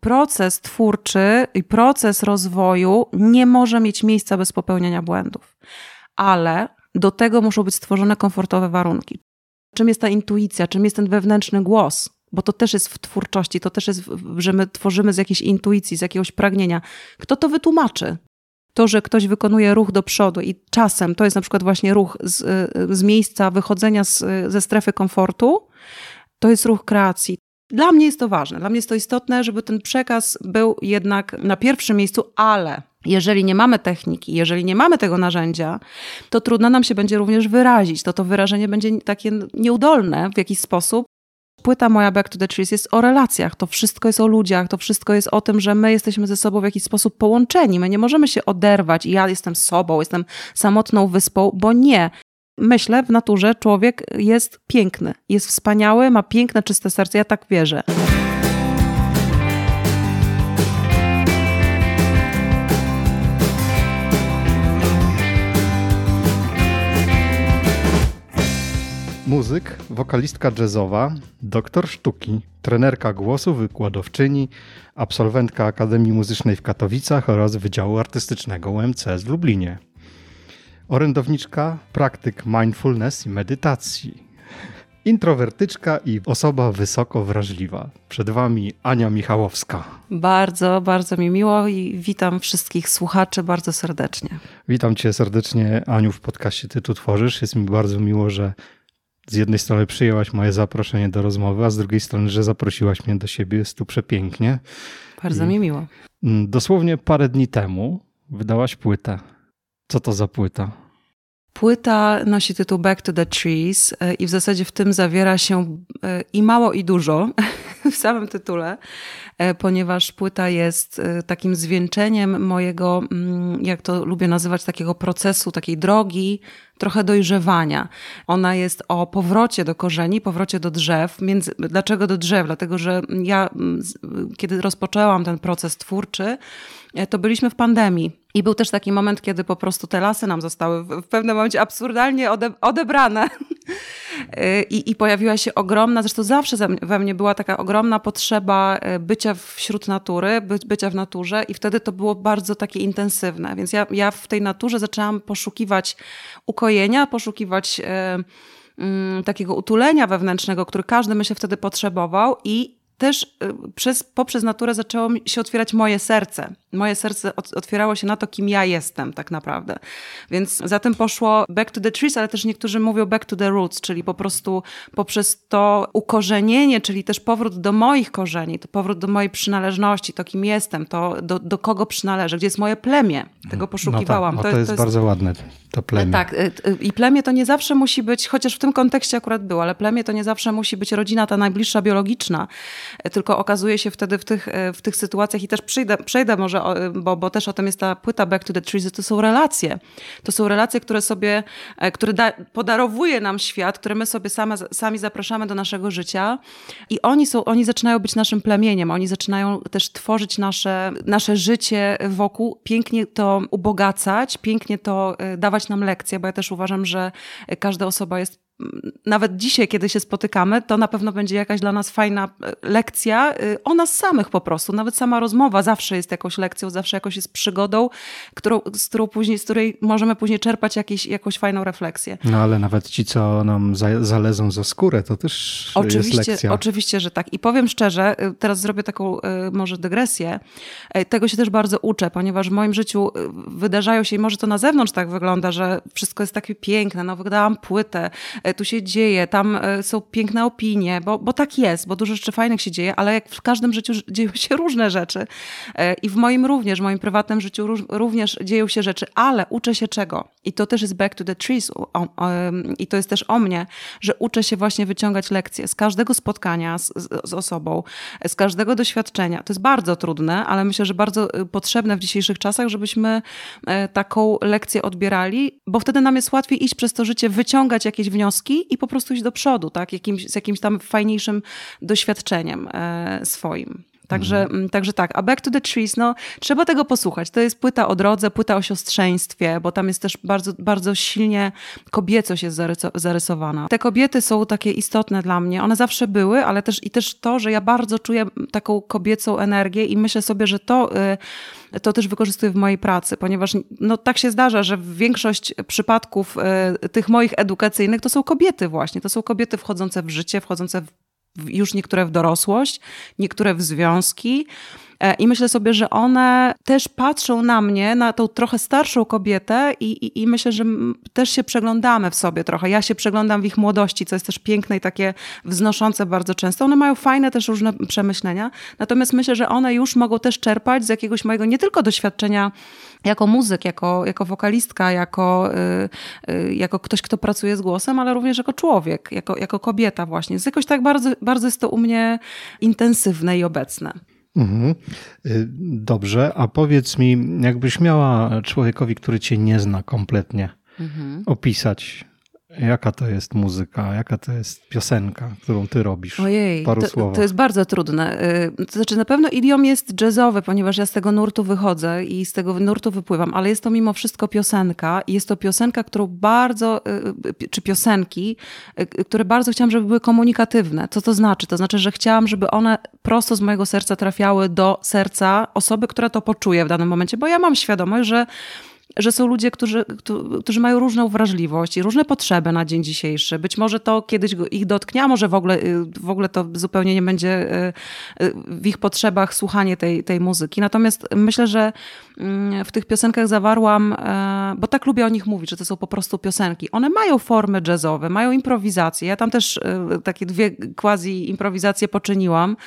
proces twórczy i proces rozwoju nie może mieć miejsca bez popełniania błędów. Ale do tego muszą być stworzone komfortowe warunki. Czym jest ta intuicja, czym jest ten wewnętrzny głos? Bo to też jest w twórczości, to też jest, że my tworzymy z jakiejś intuicji, z jakiegoś pragnienia. Kto to wytłumaczy? To, że ktoś wykonuje ruch do przodu i czasem to jest na przykład właśnie ruch z miejsca wychodzenia ze strefy komfortu, to jest ruch kreacji. Dla mnie jest to ważne, dla mnie jest to istotne, żeby ten przekaz był jednak na pierwszym miejscu, ale jeżeli nie mamy techniki, jeżeli nie mamy tego narzędzia, to trudno nam się będzie również wyrazić. To wyrażenie będzie takie nieudolne w jakiś sposób. Płyta moja Back to the Trees jest o relacjach, to wszystko jest o ludziach, to wszystko jest o tym, że my jesteśmy ze sobą w jakiś sposób połączeni. My nie możemy się oderwać i ja jestem sobą, jestem samotną wyspą, bo nie. Myślę, w naturze człowiek jest piękny, jest wspaniały, ma piękne, czyste serce. Ja tak wierzę. Muzyk, wokalistka jazzowa, doktor sztuki, trenerka głosu, wykładowczyni, absolwentka Akademii Muzycznej w Katowicach oraz Wydziału Artystycznego UMCS w Lublinie. Orędowniczka, praktyk mindfulness i medytacji. Introwertyczka i osoba wysoko wrażliwa. Przed Wami Ania Michałowska. Bardzo, bardzo mi miło i witam wszystkich słuchaczy bardzo serdecznie. Witam Cię serdecznie, Aniu, w podcaście Ty tu tworzysz. Jest mi bardzo miło, że z jednej strony przyjęłaś moje zaproszenie do rozmowy, a z drugiej strony, że zaprosiłaś mnie do siebie. Jest tu przepięknie. Bardzo mi miło. Dosłownie parę dni temu wydałaś płytę. Co to za płyta? Płyta nosi tytuł Back to the Trees i w zasadzie w tym zawiera się i mało i dużo w samym tytule, ponieważ płyta jest takim zwieńczeniem mojego, jak to lubię nazywać, takiego procesu, takiej drogi, trochę dojrzewania. Ona jest o powrocie do korzeni, powrocie do drzew. Dlaczego do drzew? Dlatego, że ja, kiedy rozpoczęłam ten proces twórczy, to byliśmy w pandemii. I był też taki moment, kiedy po prostu te lasy nam zostały w pewnym momencie absurdalnie odebrane. I pojawiła się ogromna, zresztą zawsze we mnie była taka ogromna potrzeba bycia wśród natury, bycia w naturze i wtedy to było bardzo takie intensywne. Więc ja w tej naturze zaczęłam poszukiwać ukojenia, poszukiwać takiego utulenia wewnętrznego, który każdy myślę wtedy potrzebował i też poprzez naturę zaczęło się otwierać moje serce. Moje serce otwierało się na to, kim ja jestem tak naprawdę. Więc za tym poszło Back to the Trees, ale też niektórzy mówią Back to the Roots, czyli po prostu poprzez to ukorzenienie, czyli też powrót do moich korzeni, to powrót do mojej przynależności, to kim jestem, to do kogo przynależę, gdzie jest moje plemię. Tego poszukiwałam. No tak, to jest bardzo ładne, to plemię. Tak, i plemię to nie zawsze musi być, chociaż w tym kontekście akurat było, ale plemię to nie zawsze musi być rodzina ta najbliższa biologiczna, tylko okazuje się wtedy w tych sytuacjach i też przejdę może, bo też o tym jest ta płyta Back to the Trees, to są relacje. To są relacje, które podarowuje nam świat, które my sobie sami zapraszamy do naszego życia i oni zaczynają być naszym plemieniem, oni zaczynają też tworzyć nasze życie wokół, pięknie to ubogacać, pięknie to dawać nam lekcje, bo ja też uważam, że każda osoba jest nawet dzisiaj, kiedy się spotykamy, to na pewno będzie jakaś dla nas fajna lekcja o nas samych po prostu. Nawet sama rozmowa zawsze jest jakąś lekcją, zawsze jakoś jest przygodą, z której możemy później czerpać jakąś fajną refleksję. No ale nawet ci, co nam zalezą za skórę, to też jest lekcja. Oczywiście, że tak. I powiem szczerze, teraz zrobię taką może dygresję. Tego się też bardzo uczę, ponieważ w moim życiu wydarzają się, i może to na zewnątrz tak wygląda, że wszystko jest takie piękne, no wydałam płytę, tu się dzieje, tam są piękne opinie, bo tak jest, bo dużo rzeczy fajnych się dzieje, ale jak w każdym życiu dzieją się różne rzeczy i w moim prywatnym życiu również dzieją się rzeczy, ale uczę się czego? I to też jest Back to the Trees i to jest też o mnie, że uczę się właśnie wyciągać lekcje z każdego spotkania z osobą, z każdego doświadczenia. To jest bardzo trudne, ale myślę, że bardzo potrzebne w dzisiejszych czasach, żebyśmy taką lekcję odbierali, bo wtedy nam jest łatwiej iść przez to życie, wyciągać jakieś wnioski i po prostu iść do przodu, tak? Z jakimś tam fajniejszym doświadczeniem swoim. Także tak, a Back to the Trees, no trzeba tego posłuchać. To jest płyta o drodze, płyta o siostrzeństwie, bo tam jest też bardzo, bardzo silnie kobiecość jest zarysowana. Te kobiety są takie istotne dla mnie. One zawsze były, ale też to, że ja bardzo czuję taką kobiecą energię i myślę sobie, że to też wykorzystuję w mojej pracy, ponieważ no, tak się zdarza, że większość przypadków tych moich edukacyjnych to są kobiety właśnie. To są kobiety wchodzące w życie, wchodzące już niektóre w dorosłość, niektóre w związki. I myślę sobie, że one też patrzą na mnie, na tą trochę starszą kobietę i myślę, że też się przeglądamy w sobie trochę. Ja się przeglądam w ich młodości, co jest też piękne i takie wznoszące bardzo często. One mają fajne też różne przemyślenia, natomiast myślę, że one już mogą też czerpać z jakiegoś mojego nie tylko doświadczenia jako muzyk, jako wokalistka, jako ktoś, kto pracuje z głosem, ale również jako człowiek, jako kobieta właśnie. Jest jakoś tak bardzo, bardzo jest to u mnie intensywne i obecne. Dobrze, a powiedz mi, jakbyś miała człowiekowi, który cię nie zna kompletnie, opisać, jaka to jest muzyka, jaka to jest piosenka, którą ty robisz? Ojej, w paru słowach. To jest bardzo trudne. To znaczy na pewno idiom jest jazzowy, ponieważ ja z tego nurtu wychodzę i z tego nurtu wypływam, ale jest to mimo wszystko piosenka i jest to piosenka, którą bardzo, czy piosenki, które bardzo chciałam, żeby były komunikatywne. Co to znaczy? To znaczy, że chciałam, żeby one prosto z mojego serca trafiały do serca osoby, która to poczuje w danym momencie, bo ja mam świadomość, że są ludzie, którzy mają różną wrażliwość i różne potrzeby na dzień dzisiejszy. Być może to kiedyś ich dotknie, a może w ogóle to zupełnie nie będzie w ich potrzebach słuchanie tej muzyki. Natomiast myślę, że w tych piosenkach zawarłam, bo tak lubię o nich mówić, że to są po prostu piosenki. One mają formy jazzowe, mają improwizacje. Ja tam też takie 2 quasi-improwizacje poczyniłam.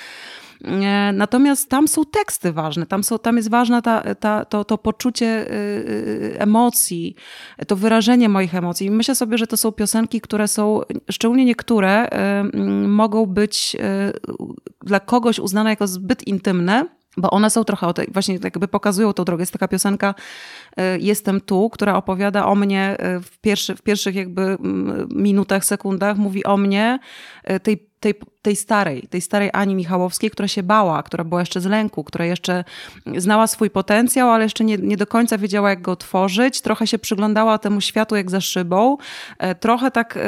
Natomiast tam są teksty ważne, tam jest ważne to poczucie emocji, to wyrażenie moich emocji. I myślę sobie, że to są piosenki, które są, szczególnie niektóre, mogą być dla kogoś uznane jako zbyt intymne, bo one są trochę, właśnie jakby pokazują tą drogę. Jest taka piosenka Jestem tu, która opowiada o mnie w pierwszych jakby minutach, sekundach, mówi o mnie, tej starej Ani Michałowskiej, która się bała, która była jeszcze z lęku, która jeszcze znała swój potencjał, ale jeszcze nie do końca wiedziała, jak go otworzyć. Trochę się przyglądała temu światu jak za szybą. Trochę tak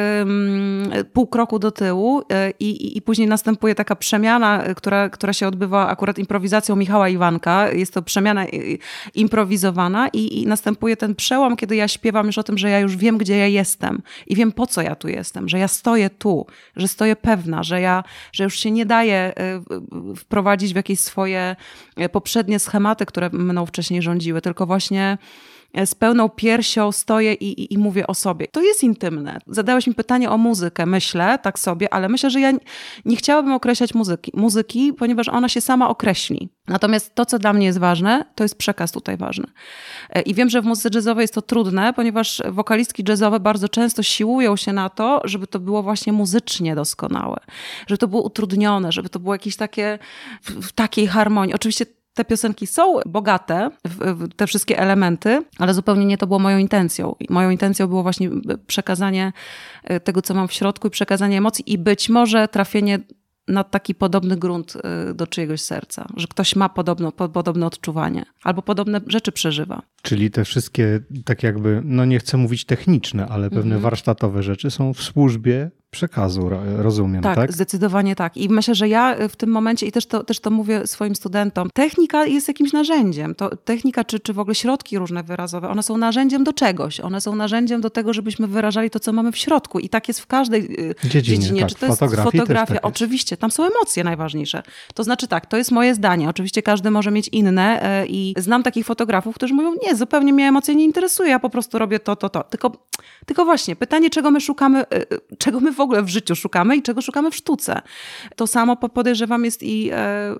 pół kroku do tyłu i później następuje taka przemiana, która się odbywa akurat improwizacją Michała Iwanka. Jest to przemiana improwizowana i następuje ten przełom, kiedy ja śpiewam już o tym, że ja już wiem, gdzie ja jestem i wiem, po co ja tu jestem, że ja stoję tu, że stoję pewna, że już się nie daje wprowadzić w jakieś swoje poprzednie schematy, które mną wcześniej rządziły, tylko właśnie z pełną piersią stoję i mówię o sobie. To jest intymne. Zadałeś mi pytanie o muzykę, myślę, tak sobie, ale myślę, że ja nie chciałabym określać muzyki, ponieważ ona się sama określi. Natomiast to, co dla mnie jest ważne, to jest przekaz tutaj ważny. I wiem, że w muzyce jazzowej jest to trudne, ponieważ wokalistki jazzowe bardzo często siłują się na to, żeby to było właśnie muzycznie doskonałe, żeby to było utrudnione, żeby to było jakieś takie w takiej harmonii. Oczywiście te piosenki są bogate w te wszystkie elementy, ale zupełnie nie to było moją intencją. Moją intencją było właśnie przekazanie tego, co mam w środku i przekazanie emocji i być może trafienie na taki podobny grunt do czyjegoś serca, że ktoś ma podobne odczuwanie albo podobne rzeczy przeżywa. Czyli te wszystkie, tak jakby, no nie chcę mówić techniczne, ale pewne warsztatowe rzeczy są w służbie przekazu, rozumiem, tak? Tak, zdecydowanie tak. I myślę, że ja w tym momencie, i też to mówię swoim studentom, technika jest jakimś narzędziem. Technika czy w ogóle środki różne wyrazowe, one są narzędziem do czegoś. One są narzędziem do tego, żebyśmy wyrażali to, co mamy w środku. I tak jest w każdej dziedzinie. Tak, czy to jest fotografia? Tak oczywiście, tam są emocje najważniejsze. To znaczy tak, to jest moje zdanie. Oczywiście każdy może mieć inne i znam takich fotografów, którzy mówią, nie, zupełnie mnie emocje nie interesuje, ja po prostu robię to. Tylko właśnie, pytanie, czego my szukamy, czego my w ogóle w życiu szukamy i czego szukamy w sztuce. To samo podejrzewam jest i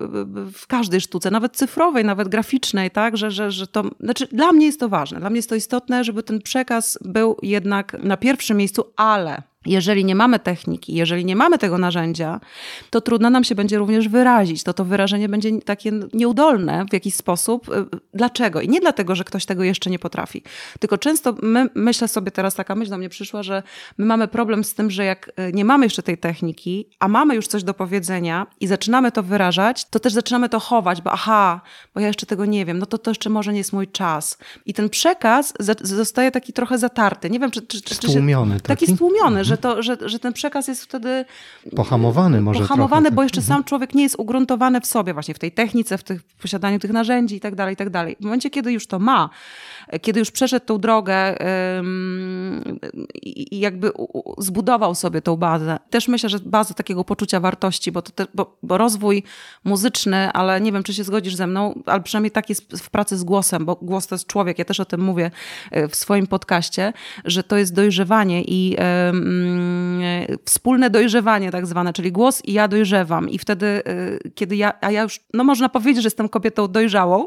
w każdej sztuce, nawet cyfrowej, nawet graficznej, tak, że to, znaczy dla mnie jest to ważne, dla mnie jest to istotne, żeby ten przekaz był jednak na pierwszym miejscu, ale Jeżeli nie mamy techniki, jeżeli nie mamy tego narzędzia, to trudno nam się będzie również wyrazić. To wyrażenie będzie takie nieudolne w jakiś sposób. Dlaczego? I nie dlatego, że ktoś tego jeszcze nie potrafi. Tylko często myślę sobie teraz, taka myśl do mnie przyszła, że my mamy problem z tym, że jak nie mamy jeszcze tej techniki, a mamy już coś do powiedzenia i zaczynamy to wyrażać, to też zaczynamy to chować, bo ja jeszcze tego nie wiem, no to jeszcze może nie jest mój czas. I ten przekaz zostaje taki trochę zatarty. Nie wiem, czy stłumiony. Taki stłumiony, że ten przekaz jest wtedy pohamowany może pohamowany, trochę, bo jeszcze sam człowiek nie jest ugruntowany w sobie, właśnie w tej technice, w posiadaniu tych narzędzi i tak dalej, i tak dalej. W momencie, kiedy już to ma, kiedy już przeszedł tą drogę i jakby zbudował sobie tą bazę. Też myślę, że bazę takiego poczucia wartości, bo rozwój muzyczny, ale nie wiem, czy się zgodzisz ze mną, ale przynajmniej tak jest w pracy z głosem, bo głos to jest człowiek. Ja też o tym mówię w swoim podcaście, że to jest dojrzewanie i wspólne dojrzewanie tak zwane, czyli głos i ja dojrzewam. I wtedy, kiedy ja już, no można powiedzieć, że jestem kobietą dojrzałą,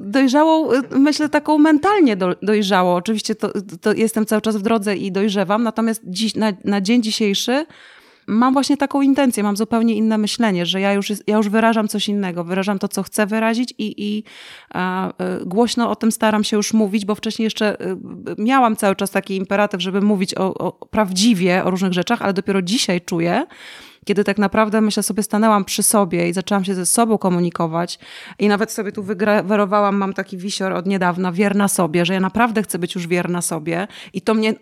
myślę taką mentalnie dojrzałą. Oczywiście to jestem cały czas w drodze i dojrzewam, natomiast na dzień dzisiejszy mam właśnie taką intencję, mam zupełnie inne myślenie, że ja już wyrażam coś innego, wyrażam to, co chcę wyrazić i głośno o tym staram się już mówić, bo wcześniej jeszcze miałam cały czas taki imperatyw, żeby mówić prawdziwie o różnych rzeczach, ale dopiero dzisiaj czuję, kiedy tak naprawdę, myślę sobie, stanęłam przy sobie i zaczęłam się ze sobą komunikować i nawet sobie tu wygrawerowałam, mam taki wisior od niedawna, wierna sobie, że ja naprawdę chcę być już wierna sobie i to mnie...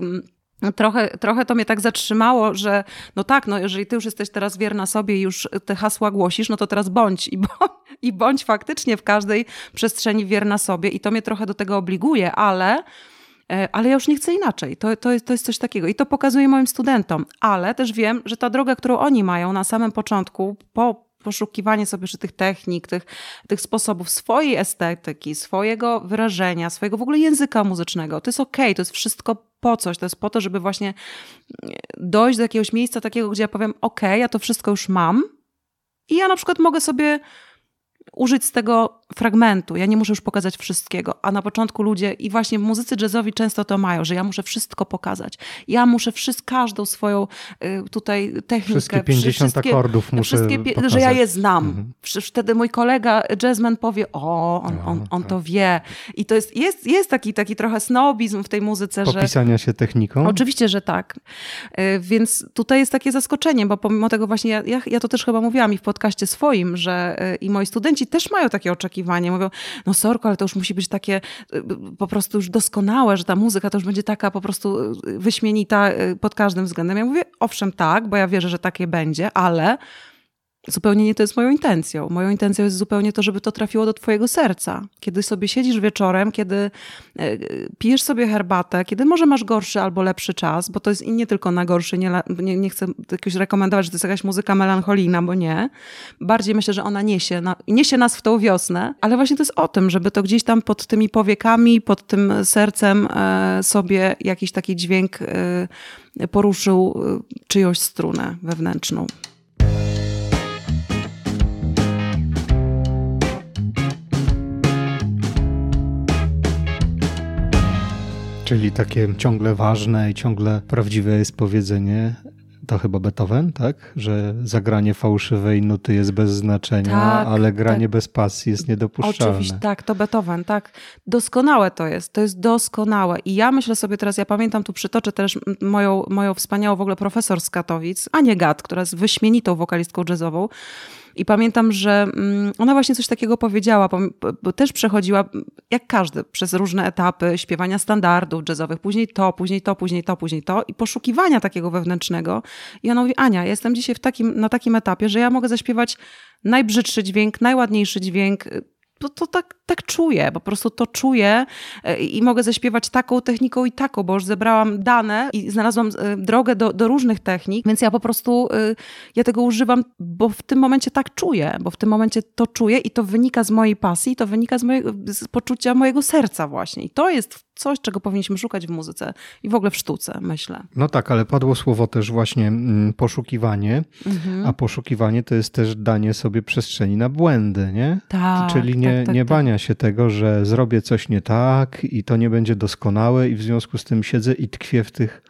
Trochę to mnie tak zatrzymało, że no tak, no jeżeli ty już jesteś teraz wierna sobie i już te hasła głosisz, no to teraz bądź i bądź faktycznie w każdej przestrzeni wierna sobie i to mnie trochę do tego obliguje, ale ja już nie chcę inaczej. To jest coś takiego i to pokazuję moim studentom, ale też wiem, że ta droga, którą oni mają na samym początku, poszukiwanie sobie tych technik, tych sposobów swojej estetyki, swojego wyrażenia, swojego w ogóle języka muzycznego. To jest okej, to jest wszystko po coś. To jest po to, żeby właśnie dojść do jakiegoś miejsca takiego, gdzie ja powiem ja to wszystko już mam i ja na przykład mogę sobie użyć z tego fragmentu. Ja nie muszę już pokazać wszystkiego. A na początku ludzie, i właśnie muzycy jazzowi często to mają, że ja muszę wszystko pokazać. Ja muszę każdą swoją tutaj technikę. Wszystkie 50 akordów muszę pokazać. Że ja je znam. Wtedy mój kolega jazzman powie, on to wie. I to jest taki trochę snobizm w tej muzyce. Popisania się techniką? Oczywiście, że tak. Więc tutaj jest takie zaskoczenie, bo pomimo tego właśnie, ja to też chyba mówiłam i w podcaście swoim, że i moi studenci też mają takie oczekiwanie. Mówią, no sorko, ale to już musi być takie po prostu już doskonałe, że ta muzyka to już będzie taka po prostu wyśmienita pod każdym względem. Ja mówię, owszem tak, bo ja wierzę, że takie będzie, ale zupełnie nie to jest moją intencją. Moją intencją jest zupełnie to, żeby to trafiło do twojego serca. Kiedy sobie siedzisz wieczorem, kiedy pijesz sobie herbatę, kiedy może masz gorszy albo lepszy czas, bo to jest nie tylko na gorszy, nie chcę jakoś rekomendować, że to jest jakaś muzyka melancholijna, bo nie. Bardziej myślę, że ona niesie nas w tą wiosnę, ale właśnie to jest o tym, żeby to gdzieś tam pod tymi powiekami, pod tym sercem sobie jakiś taki dźwięk poruszył czyjąś strunę wewnętrzną. Czyli takie ciągle ważne i ciągle prawdziwe jest powiedzenie, to chyba Beethoven, tak? Że zagranie fałszywej nuty jest bez znaczenia, tak, ale granie bez pasji jest niedopuszczalne. Oczywiście, tak, to Beethoven, tak. Doskonałe to jest doskonałe. I ja myślę sobie teraz, ja pamiętam, tu przytoczę też moją wspaniałą w ogóle profesor z Katowic, Anię Gad, która jest wyśmienitą wokalistką jazzową. I pamiętam, że ona właśnie coś takiego powiedziała, bo też przechodziła, jak każdy, przez różne etapy śpiewania standardów jazzowych, później to i poszukiwania takiego wewnętrznego. I ona mówi, Ania, ja jestem dzisiaj na takim etapie, że ja mogę zaśpiewać najbrzydszy dźwięk, najładniejszy dźwięk, to tak czuję, po prostu to czuję i mogę zaśpiewać taką techniką i taką, bo już zebrałam dane i znalazłam drogę do różnych technik, więc ja po prostu ja tego używam, bo w tym momencie tak czuję, bo w tym momencie to czuję i to wynika z mojej pasji, to wynika z poczucia mojego serca właśnie. I to jest coś, czego powinniśmy szukać w muzyce i w ogóle w sztuce, myślę. No tak, ale padło słowo też właśnie poszukiwanie, a poszukiwanie to jest też danie sobie przestrzeni na błędy, nie? Tak. Czyli nie bania się tego, że zrobię coś nie tak i to nie będzie doskonałe i w związku z tym siedzę i tkwię w tych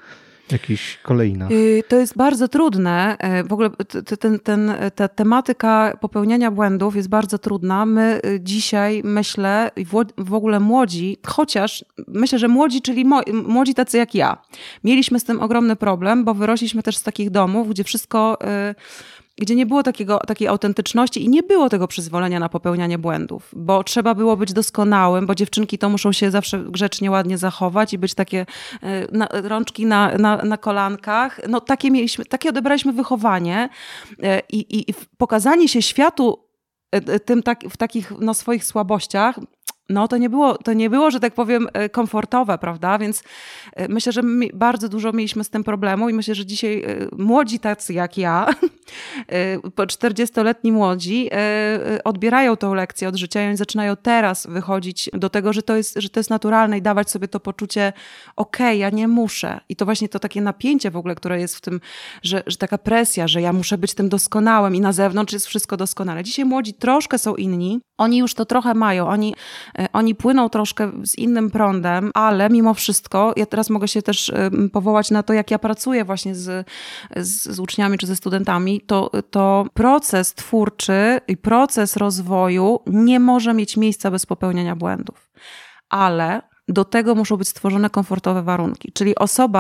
jakichś kolejnach? To jest bardzo trudne. W ogóle ta tematyka popełniania błędów jest bardzo trudna. My dzisiaj, myślę, w ogóle młodzi, chociaż myślę, że młodzi, czyli młodzi tacy jak ja, mieliśmy z tym ogromny problem, bo wyrośliśmy też z takich domów, gdzie wszystko... gdzie nie było takiej autentyczności i nie było tego przyzwolenia na popełnianie błędów, bo trzeba było być doskonałym, bo dziewczynki to muszą się zawsze grzecznie, ładnie zachować i być takie rączki na kolankach. No takie odebraliśmy wychowanie i pokazanie się światu w takich swoich słabościach, no to nie było, że tak powiem, komfortowe, prawda? Więc myślę, że my bardzo dużo mieliśmy z tym problemu i myślę, że dzisiaj młodzi tacy jak ja, po 40-letni młodzi, odbierają tą lekcję od życia i oni zaczynają teraz wychodzić do tego, że to jest naturalne i dawać sobie to poczucie, okej, ja nie muszę. I to właśnie to takie napięcie w ogóle, które jest w tym, że taka presja, że ja muszę być tym doskonałym i na zewnątrz jest wszystko doskonale. Dzisiaj młodzi troszkę są inni, oni już to trochę mają, oni płyną troszkę z innym prądem, ale mimo wszystko, ja teraz mogę się też powołać na to, jak ja pracuję właśnie z uczniami czy ze studentami, to proces twórczy i proces rozwoju nie może mieć miejsca bez popełniania błędów. Ale do tego muszą być stworzone komfortowe warunki. Czyli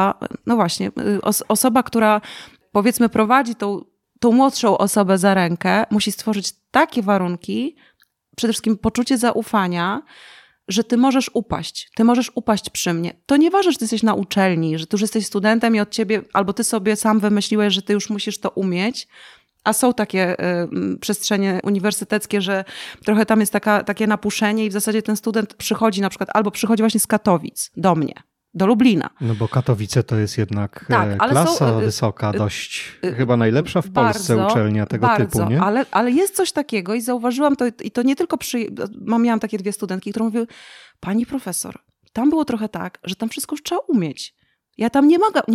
osoba, która powiedzmy prowadzi tą młodszą osobę za rękę, musi stworzyć takie warunki, przede wszystkim poczucie zaufania, że ty możesz upaść przy mnie. To nieważne, że ty jesteś na uczelni, że ty już jesteś studentem i od ciebie, albo ty sobie sam wymyśliłeś, że ty już musisz to umieć, a są takie przestrzenie uniwersyteckie, że trochę tam jest takie napuszenie i w zasadzie ten student przychodzi na przykład, albo przychodzi właśnie z Katowic do mnie, do Lublina. No bo Katowice to jest jednak klasa wysoka, dość chyba najlepsza w Polsce uczelnia tego typu, nie? Ale jest coś takiego i zauważyłam to, i to nie tylko miałam takie 2 studentki, które mówiły, pani profesor, tam było trochę tak, że tam wszystko już trzeba umieć. Ja tam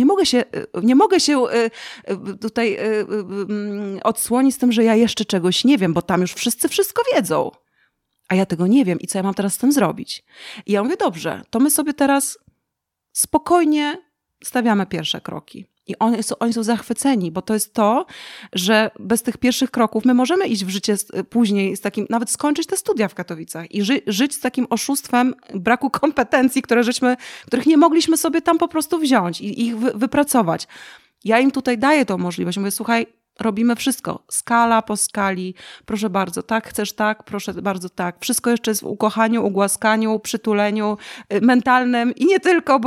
nie mogę się tutaj odsłonić z tym, że ja jeszcze czegoś nie wiem, bo tam już wszyscy wszystko wiedzą. A ja tego nie wiem i co ja mam teraz z tym zrobić? I ja mówię, dobrze, to my sobie teraz spokojnie stawiamy pierwsze kroki. I oni są zachwyceni, bo to jest to, że bez tych pierwszych kroków my możemy iść w życie później z takim, nawet skończyć te studia w Katowicach i żyć z takim oszustwem braku kompetencji, których nie mogliśmy sobie tam po prostu wziąć i ich wypracować. Ja im tutaj daję tą możliwość. Mówię, słuchaj, robimy wszystko. Skala po skali. Proszę bardzo, tak, chcesz tak, proszę bardzo tak. Wszystko jeszcze jest w ukochaniu, ugłaskaniu, przytuleniu mentalnym i nie tylko,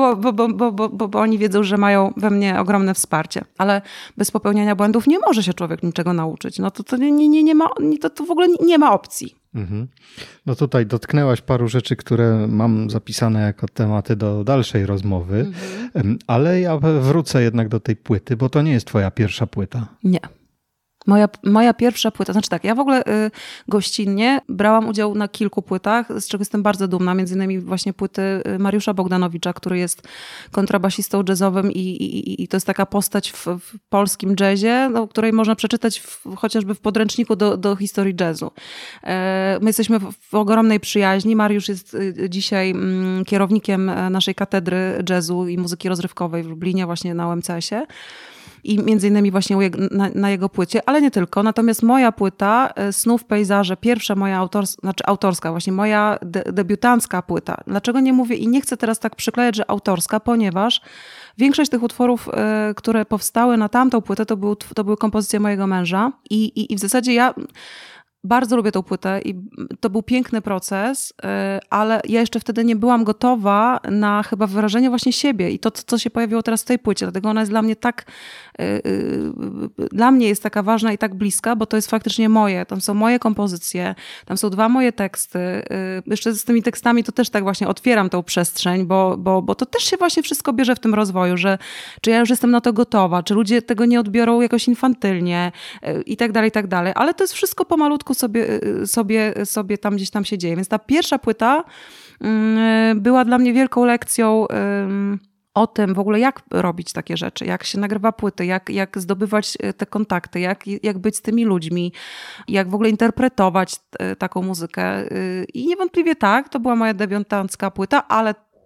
bo oni wiedzą, że mają we mnie ogromne wsparcie. Ale bez popełniania błędów nie może się człowiek niczego nauczyć. No to nie ma, to w ogóle nie ma opcji. Mhm. No tutaj dotknęłaś paru rzeczy, które mam zapisane jako tematy do dalszej rozmowy, ale ja wrócę jednak do tej płyty, bo to nie jest twoja pierwsza płyta. Nie. Moja pierwsza płyta, znaczy tak, ja w ogóle gościnnie brałam udział na kilku płytach, z czego jestem bardzo dumna, między innymi właśnie płyty Mariusza Bogdanowicza, który jest kontrabasistą jazzowym i to jest taka postać w polskim jazzie, której można przeczytać chociażby w podręczniku do historii jazzu. My jesteśmy w ogromnej przyjaźni. Mariusz jest dzisiaj kierownikiem naszej katedry jazzu i muzyki rozrywkowej w Lublinie, właśnie na UMCS-ie. I między innymi właśnie na jego płycie, ale nie tylko. Natomiast moja płyta, Snów, pejzaże, pierwsza moja autorska, właśnie moja debiutancka płyta. Dlaczego nie mówię i nie chcę teraz tak przyklejać, że autorska, ponieważ większość tych utworów, które powstały na tamtą płytę, to były kompozycje mojego męża i w zasadzie ja bardzo lubię tą płytę i to był piękny proces, ale ja jeszcze wtedy nie byłam gotowa na chyba wyrażenie właśnie siebie i to, co się pojawiło teraz w tej płycie. Dlatego ona jest dla mnie dla mnie jest taka ważna i tak bliska, bo to jest faktycznie moje. Tam są moje kompozycje, tam są 2 moje teksty. Jeszcze z tymi tekstami to też tak właśnie otwieram tą przestrzeń, bo to też się właśnie wszystko bierze w tym rozwoju, że czy ja już jestem na to gotowa, czy ludzie tego nie odbiorą jakoś infantylnie i tak dalej, ale to jest wszystko pomalutku sobie tam gdzieś tam się dzieje. Więc ta pierwsza płyta była dla mnie wielką lekcją o tym w ogóle, jak robić takie rzeczy, jak się nagrywa płyty, jak zdobywać te kontakty, jak być z tymi ludźmi, jak w ogóle interpretować taką muzykę. I niewątpliwie tak, to była moja debiutancka płyta, ale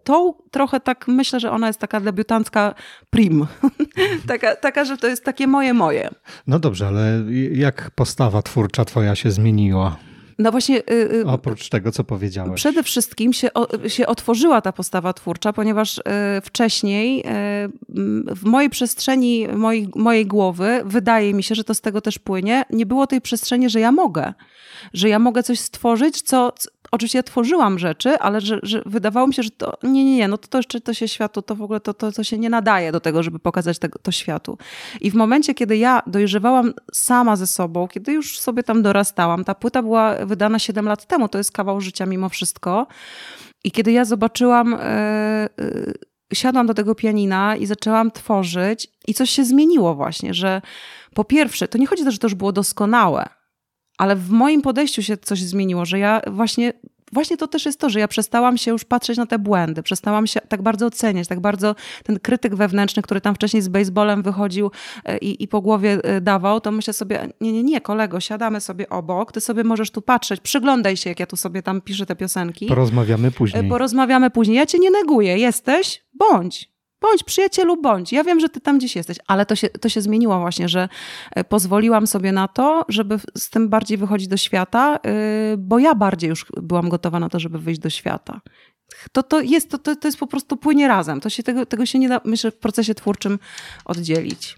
tą trochę tak myślę, że ona jest taka debiutancka prim. taka, że to jest takie moje. No dobrze, ale jak postawa twórcza twoja się zmieniła? No właśnie... Oprócz tego, co powiedziałeś. Przede wszystkim się otworzyła ta postawa twórcza, ponieważ wcześniej w mojej przestrzeni, mojej głowy, wydaje mi się, że to z tego też płynie, nie było tej przestrzeni, że ja mogę coś stworzyć, co... Oczywiście ja tworzyłam rzeczy, ale że wydawało mi się, że to nie, no to jeszcze to się światu, to w ogóle to się nie nadaje do tego, żeby pokazać to światu. I w momencie, kiedy ja dojrzewałam sama ze sobą, kiedy już sobie tam dorastałam, ta płyta była wydana 7 lat temu, to jest kawał życia mimo wszystko. I kiedy ja zobaczyłam, siadłam do tego pianina i zaczęłam tworzyć i coś się zmieniło właśnie, że po pierwsze, to nie chodzi o to, że to już było doskonałe, ale w moim podejściu się coś zmieniło, że ja właśnie to też jest to, że ja przestałam się już patrzeć na te błędy, przestałam się tak bardzo oceniać, tak bardzo ten krytyk wewnętrzny, który tam wcześniej z baseballem wychodził i po głowie dawał, to myślę sobie, nie, kolego, siadamy sobie obok, ty sobie możesz tu patrzeć, przyglądaj się, jak ja tu sobie tam piszę te piosenki. Porozmawiamy później. Ja cię nie neguję, jesteś? Bądź przyjacielu, bądź. Ja wiem, że ty tam gdzieś jesteś, ale to się zmieniło właśnie, że pozwoliłam sobie na to, żeby z tym bardziej wychodzić do świata, bo ja bardziej już byłam gotowa na to, żeby wyjść do świata. To jest po prostu płynie razem. Tego się nie da, myślę, w procesie twórczym oddzielić.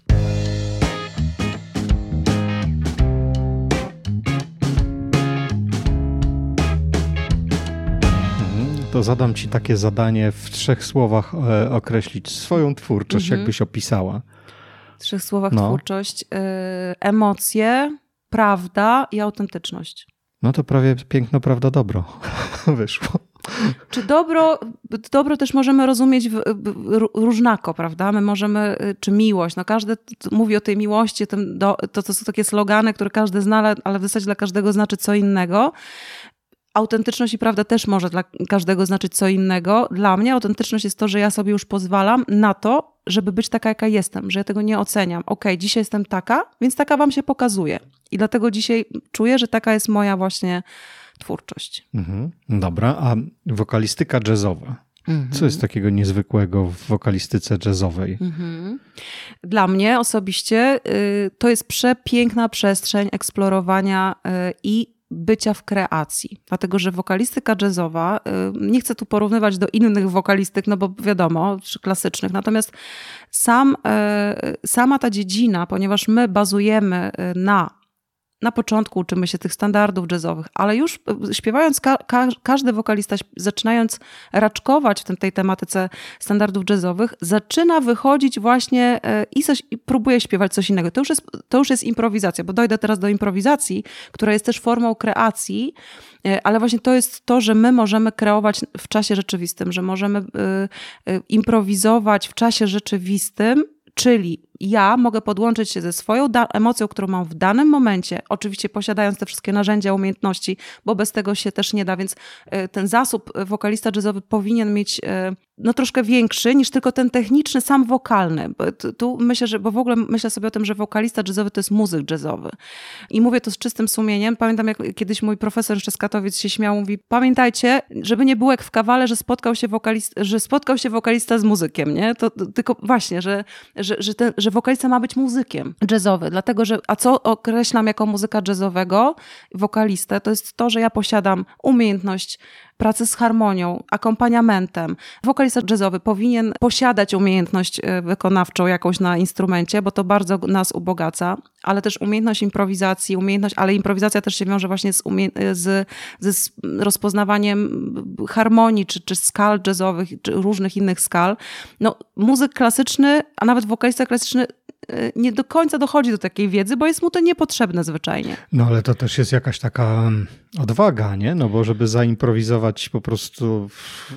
To zadam ci takie zadanie w 3 słowach określić swoją twórczość, jakbyś opisała. W 3 słowach twórczość, emocje, prawda i autentyczność. No to prawie piękno, prawda, dobro wyszło. Czy dobro też możemy rozumieć różnako, prawda? My możemy, czy miłość, no każdy mówi o tej miłości, to są takie slogany, które każdy zna, ale w zasadzie dla każdego znaczy co innego. Autentyczność i prawda też może dla każdego znaczyć co innego. Dla mnie autentyczność jest to, że ja sobie już pozwalam na to, żeby być taka, jaka jestem, że ja tego nie oceniam. Okej, dzisiaj jestem taka, więc taka wam się pokazuje. I dlatego dzisiaj czuję, że taka jest moja właśnie twórczość. Dobra, a wokalistyka jazzowa. Co jest takiego niezwykłego w wokalistyce jazzowej? Dla mnie osobiście to jest przepiękna przestrzeń eksplorowania i bycia w kreacji. Dlatego, że wokalistyka jazzowa, nie chcę tu porównywać do innych wokalistyk, no bo wiadomo, czy klasycznych, natomiast sama ta dziedzina, ponieważ my bazujemy na początku uczymy się tych standardów jazzowych, ale już śpiewając każdy wokalista, zaczynając raczkować w tej tematyce standardów jazzowych, zaczyna wychodzić właśnie i próbuje śpiewać coś innego. To już jest improwizacja, bo dojdę teraz do improwizacji, która jest też formą kreacji, ale właśnie to jest to, że my możemy kreować w czasie rzeczywistym, że możemy improwizować w czasie rzeczywistym, czyli ja mogę podłączyć się ze swoją emocją, którą mam w danym momencie, oczywiście posiadając te wszystkie narzędzia, umiejętności, bo bez tego się też nie da, więc ten zasób wokalista jazzowy powinien mieć troszkę większy niż tylko ten techniczny, sam wokalny. Tu myślę, bo w ogóle myślę sobie o tym, że wokalista jazzowy to jest muzyk jazzowy. I mówię to z czystym sumieniem. Pamiętam, jak kiedyś mój profesor jeszcze z Katowic się śmiał, mówi, pamiętajcie, żeby nie było jak w Kawale, że spotkał się wokalista z muzykiem, nie? To tylko właśnie, że wokalista ma być muzykiem jazzowy, dlatego że, a co określam jako muzyka jazzowego, wokalistę, to jest to, że ja posiadam umiejętność pracy z harmonią, akompaniamentem. Wokalista jazzowy powinien posiadać umiejętność wykonawczą jakąś na instrumencie, bo to bardzo nas ubogaca, ale też umiejętność improwizacji, ale improwizacja też się wiąże właśnie z rozpoznawaniem harmonii, czy skal jazzowych, czy różnych innych skal. No, muzyk klasyczny, a nawet wokalista klasyczny nie do końca dochodzi do takiej wiedzy, bo jest mu to niepotrzebne zwyczajnie. No ale to też jest jakaś taka odwaga, nie? No bo żeby zaimprowizować po prostu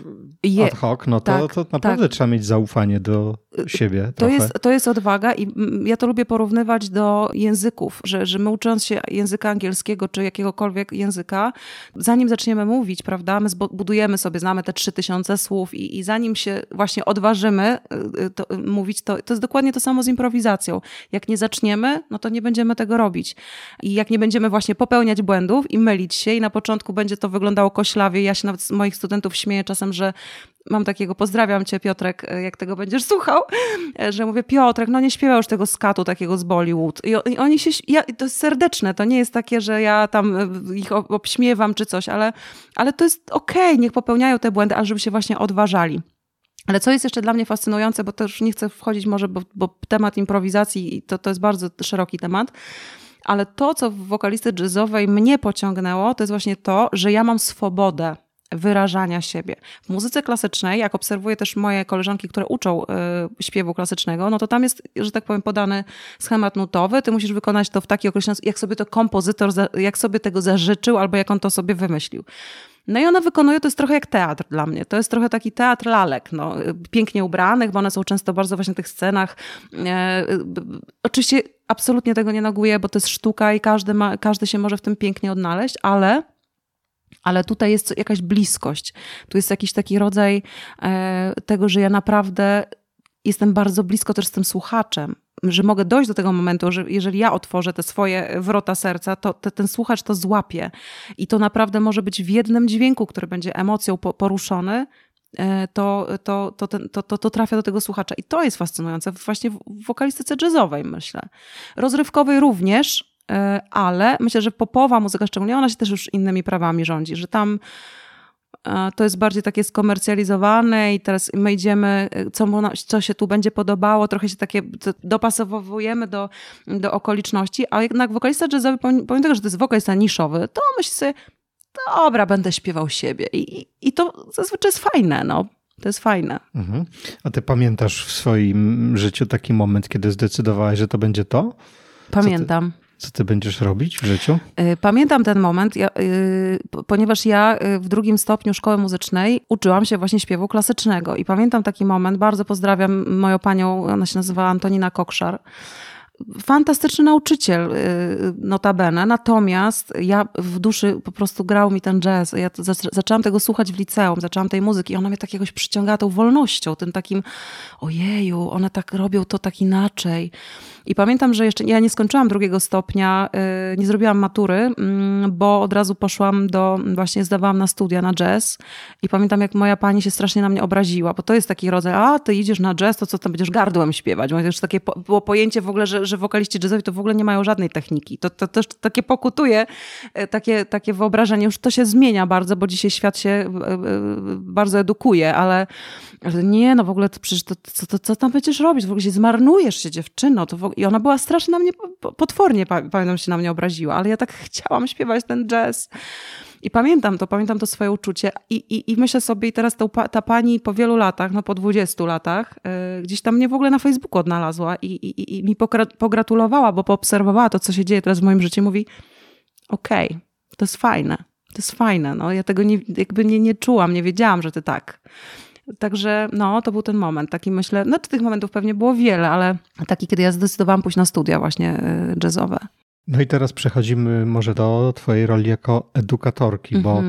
ad hoc, no to naprawdę trzeba mieć zaufanie do siebie trochę. To jest odwaga i ja to lubię porównywać do języków, że my ucząc się języka angielskiego czy jakiegokolwiek języka, zanim zaczniemy mówić, prawda, my budujemy sobie, znamy te 3000 słów i zanim się właśnie odważymy mówić, to jest dokładnie to samo z improwizacją. improwizacją. Jak nie zaczniemy, no to nie będziemy tego robić. I jak nie będziemy właśnie popełniać błędów i mylić się i na początku będzie to wyglądało koślawie. Ja się nawet z moich studentów śmieję czasem, że mam takiego, pozdrawiam cię Piotrek, jak tego będziesz słuchał, że mówię, Piotrek, no nie śpiewa już tego skatu takiego z Bollywood. I oni się, to jest serdeczne, to nie jest takie, że ja tam ich obśmiewam czy coś, ale to jest okej, niech popełniają te błędy, ale żeby się właśnie odważali. Ale co jest jeszcze dla mnie fascynujące, bo też nie chcę wchodzić może, bo temat improwizacji to jest bardzo szeroki temat, ale to, co w wokalisty jazzowej mnie pociągnęło, to jest właśnie to, że ja mam swobodę wyrażania siebie. W muzyce klasycznej, jak obserwuję też moje koleżanki, które uczą śpiewu klasycznego, no to tam jest, że tak powiem, podany schemat nutowy, ty musisz wykonać to w taki określony, jak sobie to kompozytor, jak sobie tego zażyczył, albo jak on to sobie wymyślił. No i ona wykonuje, to jest trochę jak teatr dla mnie. To jest trochę taki teatr lalek, no, pięknie ubranych, bo one są często bardzo właśnie w tych scenach. Oczywiście absolutnie tego nie neguję, bo to jest sztuka i każdy się może w tym pięknie odnaleźć, ale tutaj jest jakaś bliskość. Tu jest jakiś taki rodzaj tego, że ja naprawdę jestem bardzo blisko też z tym słuchaczem, że mogę dojść do tego momentu, że jeżeli ja otworzę te swoje wrota serca, to ten słuchacz to złapie. I to naprawdę może być w jednym dźwięku, który będzie emocją poruszony, to trafia do tego słuchacza. I to jest fascynujące właśnie w wokalistyce jazzowej, myślę. Rozrywkowej również, ale myślę, że popowa muzyka szczególnie, ona się też już innymi prawami rządzi, że tam to jest bardziej takie skomercjalizowane i teraz my idziemy, co się tu będzie podobało, trochę się takie dopasowujemy do okoliczności, a jednak wokalista jazzowy, pomimo tego, że to jest wokalista niszowy, to myśli sobie, dobra, będę śpiewał siebie i to zazwyczaj jest fajne, no. To jest fajne. Mhm. A ty pamiętasz w swoim życiu taki moment, kiedy zdecydowałaś, że to będzie to? Pamiętam. Co ty będziesz robić w życiu? Pamiętam ten moment, ponieważ ja w 2. stopniu szkoły muzycznej uczyłam się właśnie śpiewu klasycznego i pamiętam taki moment, bardzo pozdrawiam moją panią, ona się nazywa Antonina Kokszar. Fantastyczny nauczyciel, notabene, natomiast ja w duszy po prostu grał mi ten jazz. Ja zaczęłam tego słuchać w liceum, zaczęłam tej muzyki i ona mnie tak jakoś przyciągała tą wolnością, tym takim ojeju, one tak robią to tak inaczej. I pamiętam, że jeszcze ja nie skończyłam 2. stopnia, nie zrobiłam matury, bo od razu poszłam właśnie zdawałam na studia na jazz i pamiętam, jak moja pani się strasznie na mnie obraziła, bo to jest taki rodzaj, ty idziesz na jazz, to co tam będziesz gardłem śpiewać? Bo już takie było pojęcie w ogóle, że wokaliści jazzowi to w ogóle nie mają żadnej techniki. To też takie pokutuje, takie wyobrażenie. Już to się zmienia bardzo, bo dzisiaj świat się bardzo edukuje, ale nie, no w ogóle to przecież co tam będziesz robić? W ogóle się zmarnujesz się, dziewczyno. I ona była strasznie na mnie, potwornie pamiętam, się na mnie obraziła, ale ja tak chciałam śpiewać ten jazz. I pamiętam to swoje uczucie i myślę sobie, i teraz ta pani po wielu latach, no po 20 latach, gdzieś tam mnie w ogóle na Facebooku odnalazła i mi pogratulowała, bo poobserwowała to, co się dzieje teraz w moim życiu. Mówi, okej, to jest fajne. No, ja tego nie czułam, nie wiedziałam, że ty tak. Także no, to był ten moment, taki myślę, no tych momentów pewnie było wiele, ale taki, kiedy ja zdecydowałam pójść na studia właśnie jazzowe. No i teraz przechodzimy może do twojej roli jako edukatorki, bo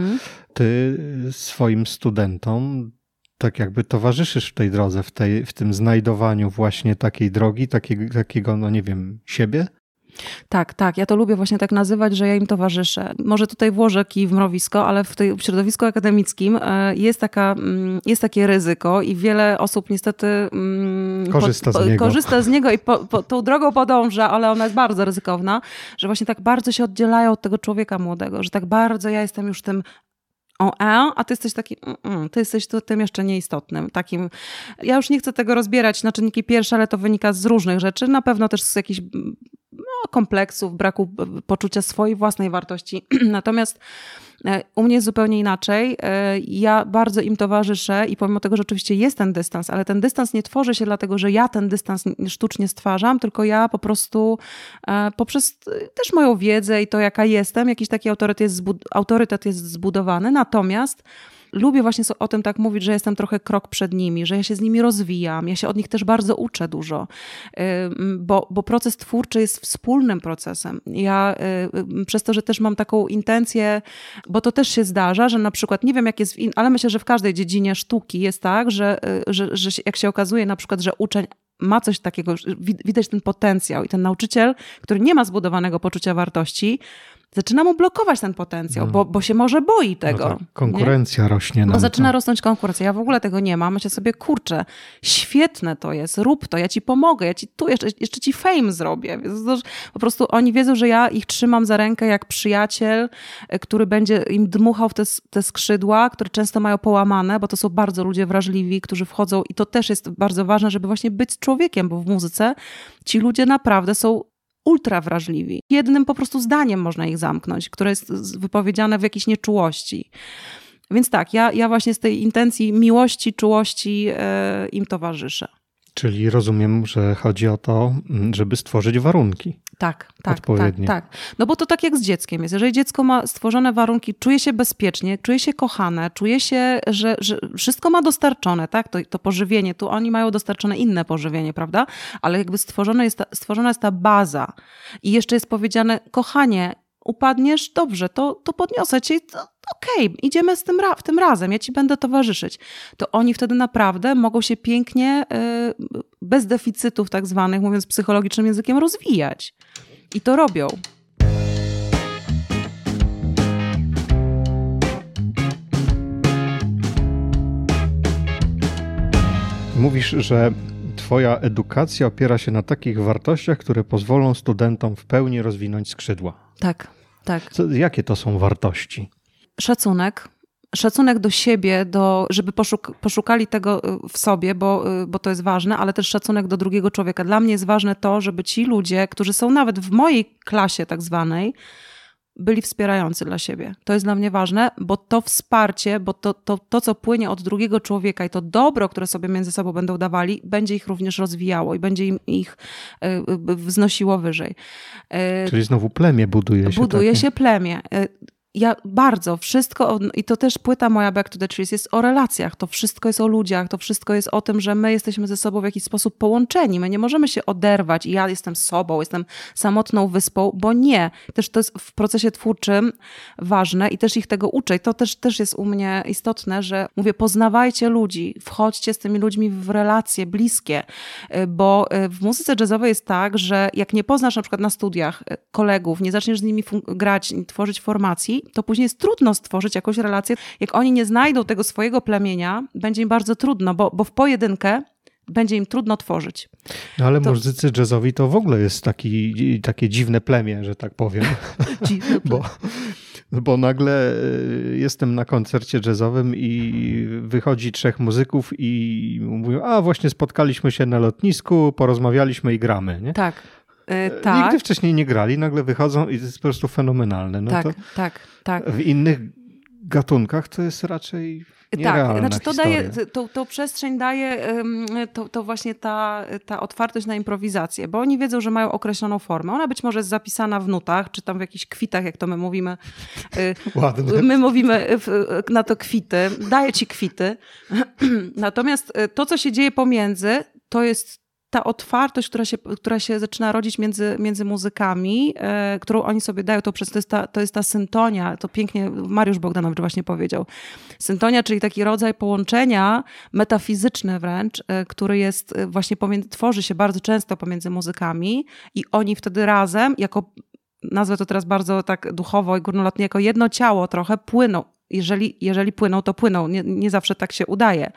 ty swoim studentom tak jakby towarzyszysz w tej drodze, w tym znajdowaniu właśnie takiej drogi, takiego, no nie wiem, siebie? Tak. Ja to lubię właśnie tak nazywać, że ja im towarzyszę. Może tutaj włożę kij w mrowisko, ale w środowisku akademickim jest takie ryzyko i wiele osób niestety korzysta z niego i tą drogą podąża, ale ona jest bardzo ryzykowna, że właśnie tak bardzo się oddzielają od tego człowieka młodego, że tak bardzo ja jestem już tym a ty jesteś taki, ty jesteś tym jeszcze nieistotnym. Takim, ja już nie chcę tego rozbierać na czynniki pierwsze, ale to wynika z różnych rzeczy. Na pewno też z jakichś kompleksów, braku poczucia swojej własnej wartości. Natomiast u mnie jest zupełnie inaczej. Ja bardzo im towarzyszę i pomimo tego, że oczywiście jest ten dystans, ale ten dystans nie tworzy się dlatego, że ja ten dystans sztucznie stwarzam, tylko ja po prostu poprzez też moją wiedzę i to, jaka jestem, jakiś taki autorytet jest zbudowany. Natomiast lubię właśnie o tym tak mówić, że jestem trochę krok przed nimi, że ja się z nimi rozwijam, ja się od nich też bardzo uczę dużo, bo proces twórczy jest wspólnym procesem. Ja przez to, że też mam taką intencję, bo to też się zdarza, że na przykład, nie wiem jak jest, ale myślę, że w każdej dziedzinie sztuki jest tak, że jak się okazuje na przykład, że uczeń ma coś takiego, widać ten potencjał i ten nauczyciel, który nie ma zbudowanego poczucia wartości, zaczyna mu blokować ten potencjał, bo się może boi tego. No tak, konkurencja rośnie. Bo zaczyna rosnąć konkurencja. Ja w ogóle tego nie mam. Myślę sobie, kurczę, świetne to jest, rób to, ja ci pomogę, ja ci tu jeszcze ci fame zrobię. Po prostu oni wiedzą, że ja ich trzymam za rękę jak przyjaciel, który będzie im dmuchał w te skrzydła, które często mają połamane, bo to są bardzo ludzie wrażliwi, którzy wchodzą i to też jest bardzo ważne, żeby właśnie być człowiekiem, bo w muzyce ci ludzie naprawdę są ultra wrażliwi. Jednym po prostu zdaniem można ich zamknąć, które jest wypowiedziane w jakiejś nieczułości. Więc tak, ja właśnie z tej intencji miłości, czułości im towarzyszę. Czyli rozumiem, że chodzi o to, żeby stworzyć warunki. Tak. No bo to tak jak z dzieckiem jest. Jeżeli dziecko ma stworzone warunki, czuje się bezpiecznie, czuje się kochane, czuje się, że wszystko ma dostarczone, tak? To pożywienie, tu oni mają dostarczone inne pożywienie, prawda? Ale jakby stworzona jest ta baza i jeszcze jest powiedziane, kochanie, upadniesz, dobrze, to podniosę cię, okej, idziemy w tym razem, ja ci będę towarzyszyć. To oni wtedy naprawdę mogą się pięknie, bez deficytów tak zwanych, mówiąc psychologicznym językiem, rozwijać. I to robią. Mówisz, że twoja edukacja opiera się na takich wartościach, które pozwolą studentom w pełni rozwinąć skrzydła. Tak. Jakie to są wartości? Szacunek do siebie, żeby poszukali tego w sobie, bo to jest ważne, ale też szacunek do drugiego człowieka. Dla mnie jest ważne to, żeby ci ludzie, którzy są nawet w mojej klasie tak zwanej, byli wspierający dla siebie. To jest dla mnie ważne, bo to wsparcie, bo to, co płynie od drugiego człowieka i to dobro, które sobie między sobą będą dawali, będzie ich również rozwijało i będzie ich wznosiło wyżej. Czyli znowu plemię buduje się. Buduje się plemię. Ja bardzo, wszystko, i to też płyta moja Back to the Trees jest o relacjach, to wszystko jest o ludziach, to wszystko jest o tym, że my jesteśmy ze sobą w jakiś sposób połączeni, my nie możemy się oderwać i ja jestem sobą, jestem samotną wyspą, bo nie. Też to jest w procesie twórczym ważne i też ich tego uczę i to też jest u mnie istotne, że mówię, poznawajcie ludzi, wchodźcie z tymi ludźmi w relacje bliskie, bo w muzyce jazzowej jest tak, że jak nie poznasz na przykład na studiach kolegów, nie zaczniesz z nimi grać, tworzyć formacji, to później jest trudno stworzyć jakąś relację. Jak oni nie znajdą tego swojego plemienia, będzie im bardzo trudno, bo w pojedynkę będzie im trudno tworzyć. No ale muzycy jazzowi to w ogóle jest takie dziwne plemię, że tak powiem. Dziwne plemię. Bo nagle jestem na koncercie jazzowym i wychodzi 3 muzyków i mówią, a właśnie spotkaliśmy się na lotnisku, porozmawialiśmy i gramy, nie? Tak. Nigdy wcześniej nie grali, nagle wychodzą i to jest po prostu fenomenalne. No tak. W innych gatunkach to jest raczej nierealna historia. To przestrzeń daje to właśnie ta otwartość na improwizację, bo oni wiedzą, że mają określoną formę. Ona być może jest zapisana w nutach, czy tam w jakichś kwitach, jak to my mówimy. Ładne. My mówimy na to kwity. Daję ci kwity. Natomiast to, co się dzieje pomiędzy, to jest ta otwartość, która się zaczyna rodzić między muzykami, którą oni sobie dają, to jest ta syntonia, to pięknie Mariusz Bogdanowicz właśnie powiedział. Syntonia, czyli taki rodzaj połączenia metafizyczne wręcz, który jest właśnie tworzy się bardzo często pomiędzy muzykami i oni wtedy razem, nazwę to teraz bardzo tak duchowo i górnolotnie, jako jedno ciało trochę płyną. Jeżeli płyną, to płyną. Nie zawsze tak się udaje.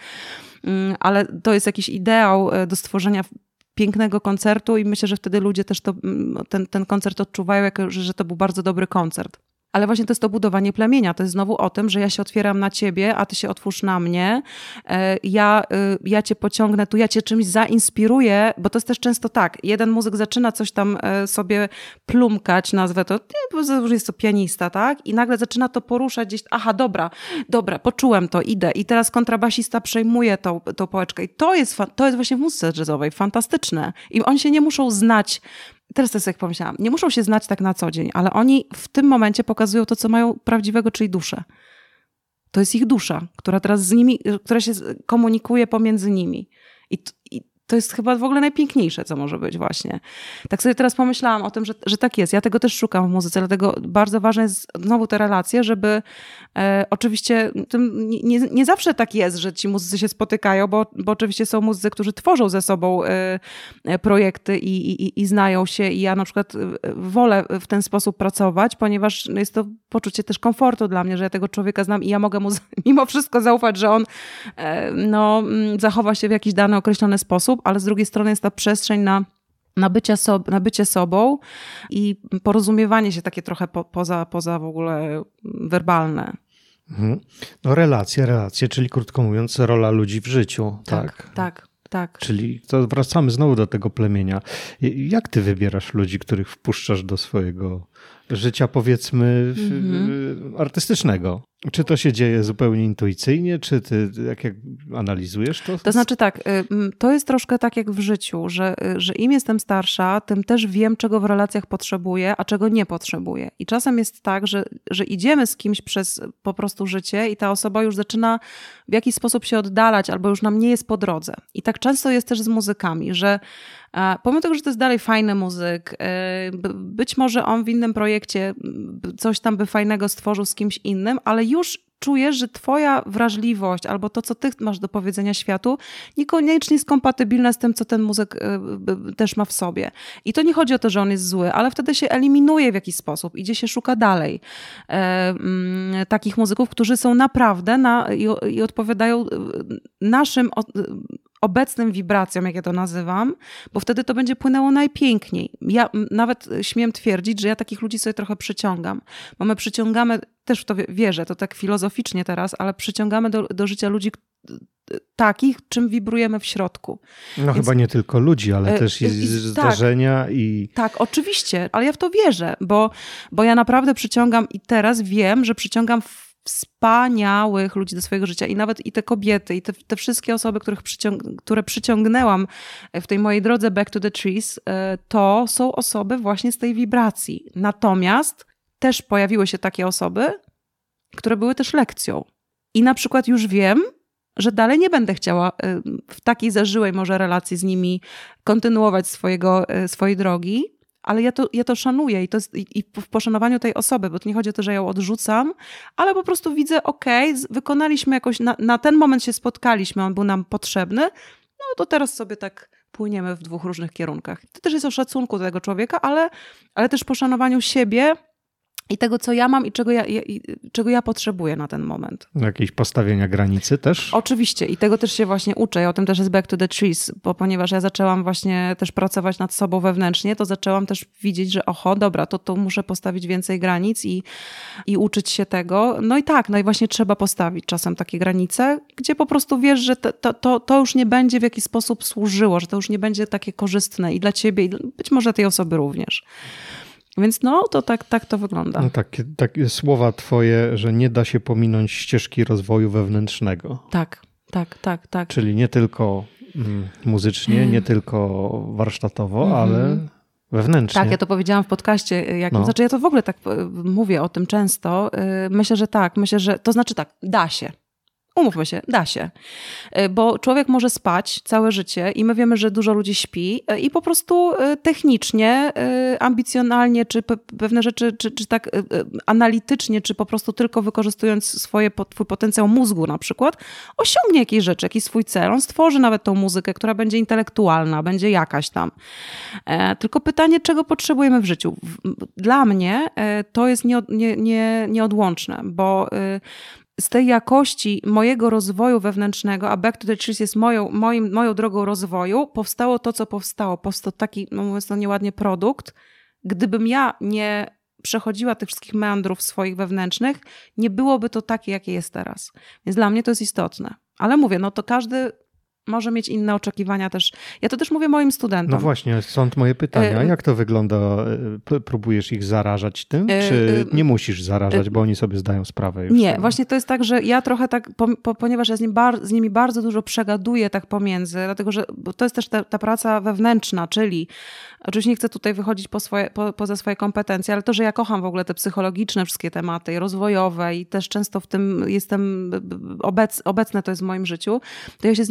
Ale to jest jakiś ideał do stworzenia pięknego koncertu i myślę, że wtedy ludzie też ten koncert odczuwają, że to był bardzo dobry koncert. Ale właśnie to jest to budowanie plemienia. To jest znowu o tym, że ja się otwieram na ciebie, a ty się otwórz na mnie. Ja cię pociągnę tu, ja cię czymś zainspiruję, bo to jest też często tak. Jeden muzyk zaczyna coś tam sobie plumkać, nazwę to, bo jest to pianista, tak? I nagle zaczyna to poruszać gdzieś. Aha, dobra, poczułem to, idę. I teraz kontrabasista przejmuje tą pałeczkę. I to jest właśnie w muzyce jazzowej fantastyczne. I oni się nie muszą znać. Teraz to jest jak pomyślałam, nie muszą się znać tak na co dzień, ale oni w tym momencie pokazują to, co mają prawdziwego, czyli duszę. To jest ich dusza, która teraz z nimi, która się komunikuje pomiędzy nimi. I to jest chyba w ogóle najpiękniejsze, co może być właśnie. Tak sobie teraz pomyślałam o tym, że tak jest. Ja tego też szukam w muzyce, dlatego bardzo ważne jest znowu te relacje, żeby oczywiście nie zawsze tak jest, że ci muzycy się spotykają, bo oczywiście są muzycy, którzy tworzą ze sobą projekty i znają się i ja na przykład wolę w ten sposób pracować, ponieważ jest to poczucie też komfortu dla mnie, że ja tego człowieka znam i ja mogę mu mimo wszystko zaufać, że on zachowa się w jakiś dany określony sposób, ale z drugiej strony jest ta przestrzeń na bycie sobą i porozumiewanie się takie trochę poza w ogóle werbalne. No relacje, czyli krótko mówiąc rola ludzi w życiu. Tak. Czyli to wracamy znowu do tego plemienia. Jak ty wybierasz ludzi, których wpuszczasz do swojego życia, powiedzmy, artystycznego? Czy to się dzieje zupełnie intuicyjnie, czy ty jak analizujesz to? To znaczy tak, to jest troszkę tak jak w życiu, że im jestem starsza, tym też wiem, czego w relacjach potrzebuję, a czego nie potrzebuję. I czasem jest tak, że idziemy z kimś przez po prostu życie i ta osoba już zaczyna w jakiś sposób się oddalać albo już nam nie jest po drodze. I tak często jest też z muzykami, że pomimo tego, że to jest dalej fajny muzyk, być może on w innym projekcie coś tam by fajnego stworzył z kimś innym, ale już czujesz, że twoja wrażliwość albo to, co ty masz do powiedzenia światu, niekoniecznie jest kompatybilne z tym, co ten muzyk też ma w sobie. I to nie chodzi o to, że on jest zły, ale wtedy się eliminuje w jakiś sposób, idzie się szuka dalej takich muzyków, którzy są naprawdę i odpowiadają naszym obecnym wibracjom, jak ja to nazywam, bo wtedy to będzie płynęło najpiękniej. Ja nawet śmiem twierdzić, że ja takich ludzi sobie trochę przyciągam. Bo my przyciągamy, też w to wierzę, to tak filozoficznie teraz, ale przyciągamy do życia ludzi takich, czym wibrujemy w środku. No więc, chyba nie tylko ludzi, ale też i zdarzenia i... Tak, oczywiście, ale ja w to wierzę, bo ja naprawdę przyciągam i teraz wiem, że przyciągam wspaniałych ludzi do swojego życia i nawet i te kobiety, i te wszystkie osoby, które przyciągnęłam w tej mojej drodze Back to the Trees, to są osoby właśnie z tej wibracji. Natomiast też pojawiły się takie osoby, które były też lekcją. I na przykład już wiem, że dalej nie będę chciała w takiej zażyłej może relacji z nimi kontynuować swojej drogi, ale ja to szanuję i w poszanowaniu tej osoby, bo to nie chodzi o to, że ją odrzucam, ale po prostu widzę, wykonaliśmy jakoś, na ten moment się spotkaliśmy, on był nam potrzebny, no to teraz sobie tak płyniemy w dwóch różnych kierunkach. To też jest o szacunku do tego człowieka, ale też poszanowaniu siebie i tego, co ja mam i czego ja potrzebuję na ten moment. Jakieś postawienia granicy też? Oczywiście i tego też się właśnie uczę i o tym też jest Back to the Trees, bo ponieważ ja zaczęłam właśnie też pracować nad sobą wewnętrznie, to zaczęłam też widzieć, że dobra, to muszę postawić więcej granic i uczyć się tego. No i właśnie trzeba postawić czasem takie granice, gdzie po prostu wiesz, że to już nie będzie w jakiś sposób służyło, że to już nie będzie takie korzystne i dla ciebie i być może tej osoby również. Więc to tak to wygląda. No takie słowa twoje, że nie da się pominąć ścieżki rozwoju wewnętrznego. Tak. Czyli nie tylko muzycznie, nie tylko warsztatowo, ale wewnętrznie. Tak, ja to powiedziałam w podcaście. Znaczy ja to w ogóle tak mówię o tym często. Myślę, że tak. To znaczy tak, da się. Umówmy się, da się. Bo człowiek może spać całe życie i my wiemy, że dużo ludzi śpi i po prostu technicznie, ambicjonalnie, czy pewne rzeczy, czy tak analitycznie, czy po prostu tylko wykorzystując twój potencjał mózgu na przykład, osiągnie jakieś rzeczy, jakiś swój cel. On stworzy nawet tą muzykę, która będzie intelektualna, będzie jakaś tam. Tylko pytanie, czego potrzebujemy w życiu? Dla mnie to jest nieodłączne, bo z tej jakości mojego rozwoju wewnętrznego, a Back to the Trees jest moją drogą rozwoju, powstało to, co powstało. Powstał taki, mówiąc to nieładnie, produkt. Gdybym ja nie przechodziła tych wszystkich meandrów swoich wewnętrznych, nie byłoby to takie, jakie jest teraz. Więc dla mnie to jest istotne. Ale mówię, to każdy może mieć inne oczekiwania też. Ja to też mówię moim studentom. No właśnie, stąd moje pytania. Jak to wygląda? Próbujesz ich zarażać tym? Czy nie musisz zarażać, bo oni sobie zdają sprawę już? Nie, właśnie to jest tak, że ja trochę tak, ponieważ ja z nimi bardzo dużo przegaduję tak pomiędzy, dlatego że to jest też ta praca wewnętrzna, czyli oczywiście nie chcę tutaj wychodzić poza swoje kompetencje, ale to, że ja kocham w ogóle te psychologiczne wszystkie tematy, rozwojowe i też często w tym jestem obecne to jest w moim życiu, to ja się z nimi dzielę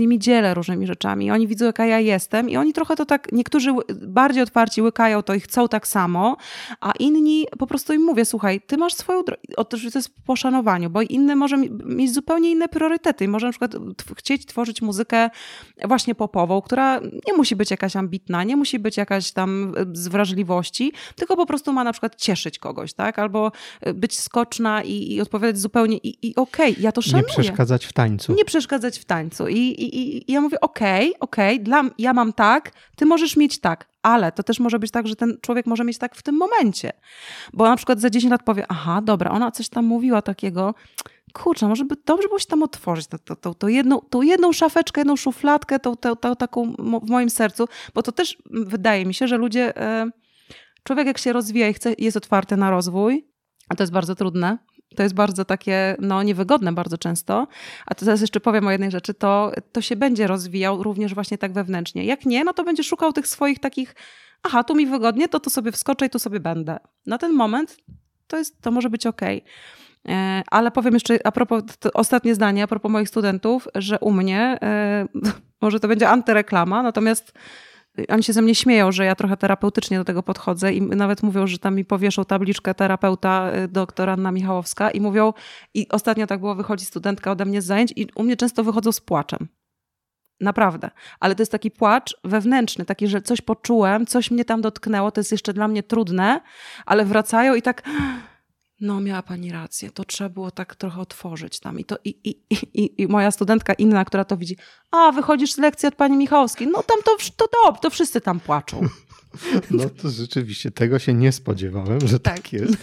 dzielę różnymi rzeczami. Oni widzą, jaka ja jestem i oni trochę to tak, niektórzy bardziej otwarci łykają to i chcą tak samo, a inni po prostu im mówię, słuchaj, ty masz swoją drogę, to jest w poszanowaniu, bo inny może mieć zupełnie inne priorytety i może na przykład chcieć tworzyć muzykę właśnie popową, która nie musi być jakaś ambitna, nie musi być jakaś tam z wrażliwości, tylko po prostu ma na przykład cieszyć kogoś, tak? Albo być skoczna i odpowiadać zupełnie i okej, ja to szanuję. Nie przeszkadzać w tańcu. Nie przeszkadzać w tańcu. I ja mówię, okej, ja mam tak, ty możesz mieć tak, ale to też może być tak, że ten człowiek może mieć tak w tym momencie. Bo na przykład za 10 lat powie, aha, dobra, ona coś tam mówiła takiego, kurczę, może by dobrze było się tam otworzyć tą jedną szafeczkę, jedną szufladkę, tą taką w moim sercu, bo to też wydaje mi się, że ludzie, człowiek jak się rozwija i jest otwarty na rozwój, a to jest bardzo trudne, to jest bardzo takie, niewygodne bardzo często, a to teraz jeszcze powiem o jednej rzeczy, to się będzie rozwijał również właśnie tak wewnętrznie. Jak nie, to będzie szukał tych swoich takich, aha, tu mi wygodnie, to sobie wskoczę i tu sobie będę. Na ten moment to może być okej. Ale powiem jeszcze a propos, ostatnie zdanie, a propos moich studentów, że u mnie, może to będzie antyreklama, natomiast oni się ze mnie śmieją, że ja trochę terapeutycznie do tego podchodzę i nawet mówią, że tam mi powieszą tabliczkę terapeuta doktor Anna Michałowska i mówią, i ostatnio tak było, wychodzi studentka ode mnie z zajęć i u mnie często wychodzą z płaczem. Naprawdę. Ale to jest taki płacz wewnętrzny, taki, że coś poczułem, coś mnie tam dotknęło, to jest jeszcze dla mnie trudne, ale wracają i tak... miała pani rację, to trzeba było tak trochę otworzyć tam. I moja studentka inna, która to widzi, wychodzisz z lekcji od pani Michałowskiej, tam to wszyscy tam płaczą. No to rzeczywiście, tego się nie spodziewałem, że tak jest.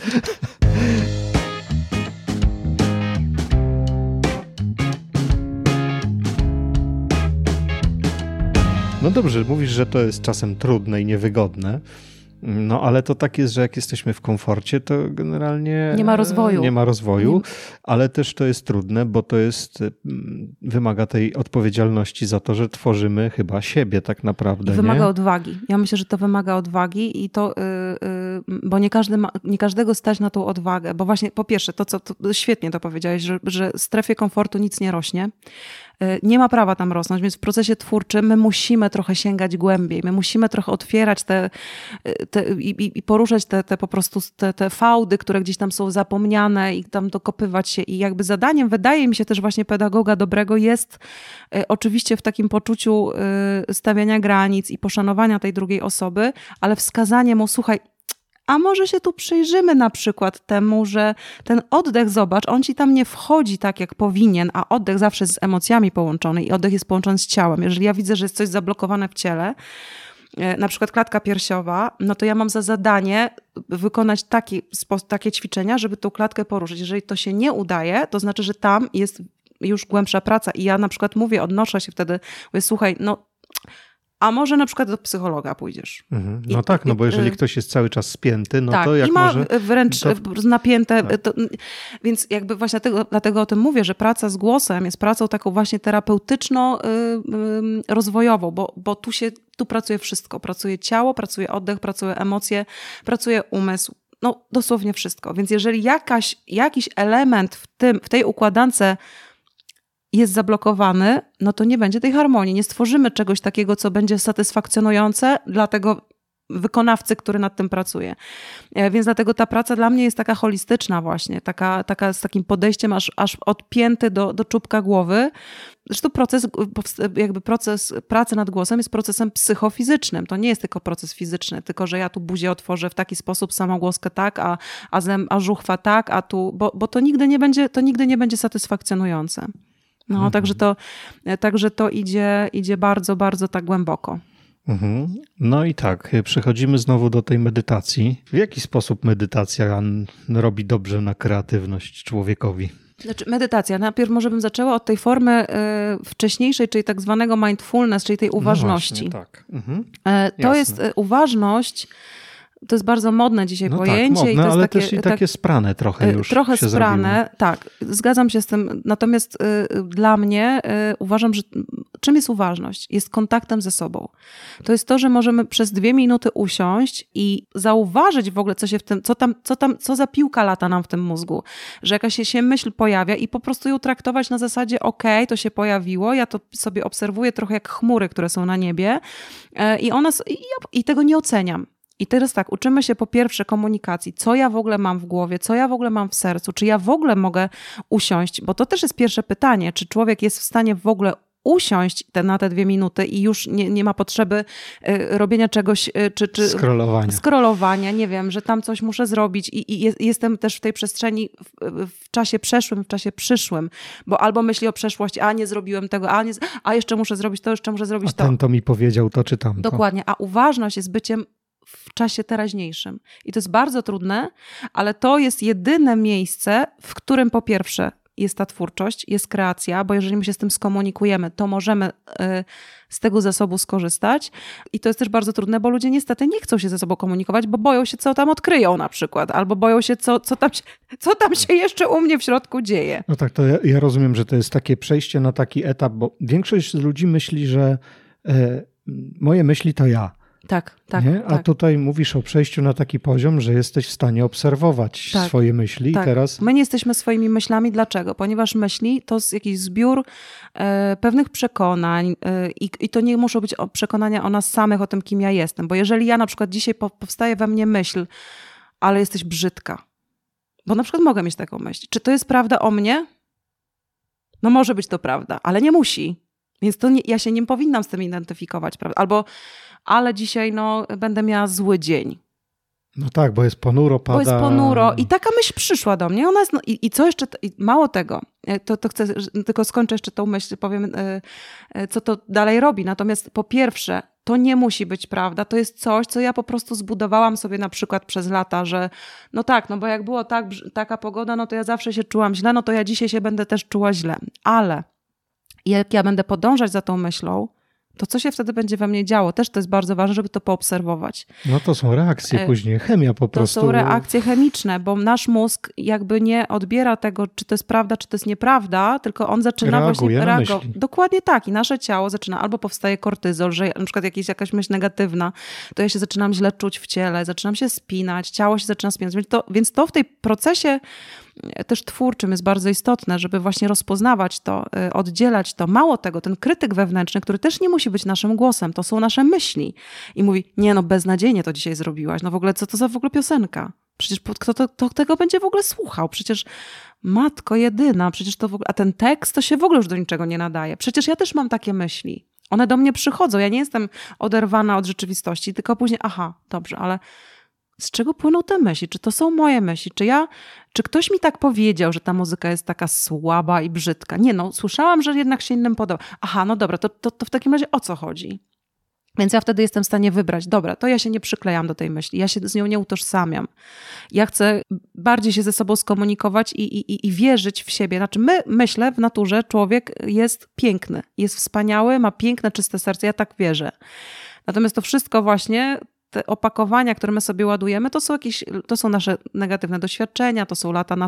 No dobrze, mówisz, że to jest czasem trudne i niewygodne. No ale to tak jest, że jak jesteśmy w komforcie, to generalnie nie ma rozwoju, ale też to jest trudne, bo to wymaga tej odpowiedzialności za to, że tworzymy chyba siebie tak naprawdę. Wymaga odwagi. Ja myślę, że to wymaga odwagi i to, bo nie każdego stać na tą odwagę, bo właśnie po pierwsze, to świetnie to powiedziałeś, że w strefie komfortu nic nie rośnie. Nie ma prawa tam rosnąć, więc w procesie twórczym my musimy trochę sięgać głębiej, my musimy trochę otwierać i poruszać te po prostu te fałdy, które gdzieś tam są zapomniane i tam dokopywać się. I jakby zadaniem, wydaje mi się też właśnie pedagoga dobrego jest oczywiście w takim poczuciu stawiania granic i poszanowania tej drugiej osoby, ale wskazanie mu, słuchaj, a może się tu przyjrzymy na przykład temu, że ten oddech, zobacz, on ci tam nie wchodzi tak jak powinien, a oddech zawsze jest z emocjami połączony i oddech jest połączony z ciałem. Jeżeli ja widzę, że jest coś zablokowane w ciele, na przykład klatka piersiowa, to ja mam za zadanie wykonać takie ćwiczenia, żeby tą klatkę poruszyć. Jeżeli to się nie udaje, to znaczy, że tam jest już głębsza praca i ja na przykład odnoszę się wtedy, mówię, słuchaj, a może na przykład do psychologa pójdziesz. Bo jeżeli ktoś jest cały czas spięty, to jak i ma może... wręcz napięte. Tak. Więc jakby właśnie dlatego o tym mówię, że praca z głosem jest pracą taką właśnie terapeutyczno-rozwojową, bo tu pracuje wszystko. Pracuje ciało, pracuje oddech, pracuje emocje, pracuje umysł. Dosłownie wszystko. Więc jeżeli jakiś element w tej układance jest zablokowany, to nie będzie tej harmonii. Nie stworzymy czegoś takiego, co będzie satysfakcjonujące dla tego wykonawcy, który nad tym pracuje. Więc dlatego ta praca dla mnie jest taka holistyczna właśnie, taka z takim podejściem aż odpięty do czubka głowy. Zresztą proces pracy nad głosem jest procesem psychofizycznym. To nie jest tylko proces fizyczny, tylko że ja tu buzię otworzę w taki sposób, samogłoskę tak, a żuchwa tak, a tu, bo to nigdy nie będzie satysfakcjonujące. Także to idzie bardzo, bardzo tak głęboko. No i tak, przechodzimy znowu do tej medytacji. W jaki sposób medytacja robi dobrze na kreatywność człowiekowi? Medytacja. Najpierw może bym zaczęła od tej formy wcześniejszej, czyli tak zwanego mindfulness, czyli tej uważności. No właśnie, tak. To jest uważność. To jest bardzo modne dzisiaj pojęcie. Tak, modne, i to jest ale też i takie sprane trochę już trochę się sprane, zrobiło. Tak. Zgadzam się z tym. Natomiast dla mnie uważam, że czym jest uważność? Jest kontaktem ze sobą. To jest to, że możemy przez 2 minuty usiąść i zauważyć w ogóle, co się w tym, co za piłka lata nam w tym mózgu. Że jakaś się myśl pojawia i po prostu ją traktować na zasadzie okej, to się pojawiło, ja to sobie obserwuję trochę jak chmury, które są na niebie i tego nie oceniam. I teraz tak, uczymy się po pierwsze komunikacji, co ja w ogóle mam w głowie, co ja w ogóle mam w sercu, czy ja w ogóle mogę usiąść, bo to też jest pierwsze pytanie, czy człowiek jest w stanie w ogóle usiąść na te 2 minuty i już nie ma potrzeby robienia czegoś, czy scrollowania, nie wiem, że tam coś muszę zrobić i jestem też w tej przestrzeni w czasie przeszłym, w czasie przyszłym, bo albo myśli o przeszłości, a nie zrobiłem tego, a jeszcze muszę zrobić to, jeszcze muszę zrobić to. A ten to mi powiedział to czy tamto. Dokładnie, a uważność jest byciem w czasie teraźniejszym. I to jest bardzo trudne, ale to jest jedyne miejsce, w którym po pierwsze jest ta twórczość, jest kreacja, bo jeżeli my się z tym skomunikujemy, to możemy z tego zasobu skorzystać. I to jest też bardzo trudne, bo ludzie niestety nie chcą się ze sobą komunikować, bo boją się, co tam odkryją na przykład, albo boją się, co tam się jeszcze u mnie w środku dzieje. No tak, to ja rozumiem, że to jest takie przejście na taki etap, bo większość ludzi myśli, że moje myśli to ja. Tak. Nie? A tutaj mówisz o przejściu na taki poziom, że jesteś w stanie obserwować swoje myśli. Tak. Teraz... My nie jesteśmy swoimi myślami. Dlaczego? Ponieważ myśli to jest jakiś zbiór pewnych przekonań i to nie muszą być przekonania o nas samych, o tym, kim ja jestem. Bo jeżeli ja na przykład dzisiaj powstaje we mnie myśl, ale jesteś brzydka, bo na przykład mogę mieć taką myśl. Czy to jest prawda o mnie? No może być to prawda, ale nie musi. Więc ja się nie powinnam z tym identyfikować. Prawda? Albo ale dzisiaj będę miała zły dzień. No tak, bo jest ponuro, pada. Bo jest ponuro i taka myśl przyszła do mnie. Ona jest, i co jeszcze, mało tego, to chcę, tylko skończę jeszcze tą myśl, powiem, co to dalej robi. Natomiast po pierwsze, to nie musi być prawda. To jest coś, co ja po prostu zbudowałam sobie na przykład przez lata, że bo jak było taka pogoda, to ja zawsze się czułam źle, to ja dzisiaj się będę też czuła źle. Ale jak ja będę podążać za tą myślą, to co się wtedy będzie we mnie działo? Też to jest bardzo ważne, żeby to poobserwować. No to są reakcje później, chemia po prostu. To są reakcje chemiczne, bo nasz mózg jakby nie odbiera tego, czy to jest prawda, czy to jest nieprawda, tylko on zaczyna właśnie reagować. Dokładnie tak. I nasze ciało zaczyna, albo powstaje kortyzol, że na przykład jakaś myśl negatywna, to ja się zaczynam źle czuć w ciele, zaczynam się spinać, ciało się zaczyna spinać. Więc to w tej procesie też twórczym jest bardzo istotne, żeby właśnie rozpoznawać to, oddzielać to. Mało tego, ten krytyk wewnętrzny, który też nie musi być naszym głosem, to są nasze myśli. I mówi, beznadziejnie to dzisiaj zrobiłaś. W ogóle, co to za w ogóle piosenka? Przecież kto tego będzie w ogóle słuchał? Przecież matko jedyna, przecież to w ogóle, a ten tekst to się w ogóle już do niczego nie nadaje. Przecież ja też mam takie myśli. One do mnie przychodzą. Ja nie jestem oderwana od rzeczywistości, tylko później, dobrze, ale z czego płyną te myśli? Czy to są moje myśli? Czy ktoś mi tak powiedział, że ta muzyka jest taka słaba i brzydka? Nie, słyszałam, że jednak się innym podoba. Dobra, to w takim razie o co chodzi? Więc ja wtedy jestem w stanie wybrać, dobra, to ja się nie przyklejam do tej myśli, ja się z nią nie utożsamiam. Ja chcę bardziej się ze sobą skomunikować i wierzyć w siebie. Znaczy myślę, w naturze człowiek jest piękny, jest wspaniały, ma piękne, czyste serce, ja tak wierzę. Natomiast to wszystko właśnie, te opakowania, które my sobie ładujemy, to są nasze negatywne doświadczenia, to są lata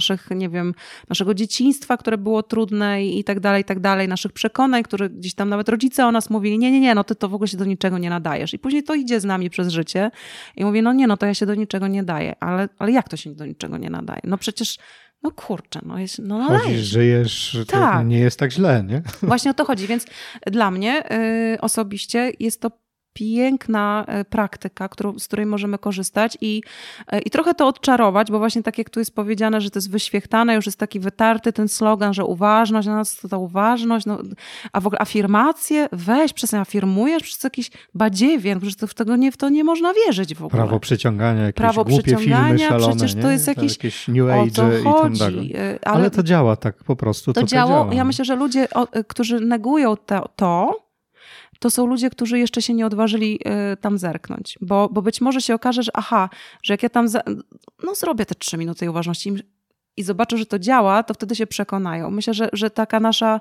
naszego dzieciństwa, które było trudne i tak dalej, naszych przekonań, które gdzieś tam nawet rodzice o nas mówili, nie, ty to w ogóle się do niczego nie nadajesz. I później to idzie z nami przez życie i mówię, to ja się do niczego nie daję. Ale jak to się do niczego nie nadaje? Przecież kurczę, chodzisz, żyjesz, tak. To nie jest tak źle, nie? Właśnie o to chodzi, więc dla mnie osobiście jest to piękna praktyka, z której możemy korzystać i trochę to odczarować, bo właśnie tak jak tu jest powiedziane, że to jest wyświechtane, już jest taki wytarty ten slogan, że uważność, to ta uważność, a w ogóle afirmacje, przestań, afirmujesz, przecież jakiś badziewien, przecież w to nie można wierzyć w ogóle. Prawo przyciągania, jakieś głupie filmy szalone, przecież to jest jakieś New Age i tak dalej. Ale to działa tak po prostu. To działa. Ja myślę, że ludzie, którzy negują to są ludzie, którzy jeszcze się nie odważyli tam zerknąć. Bo być może się okaże, że że jak ja tam zrobię te 3 minuty uważności i zobaczę, że to działa, to wtedy się przekonają. Myślę, że taka nasza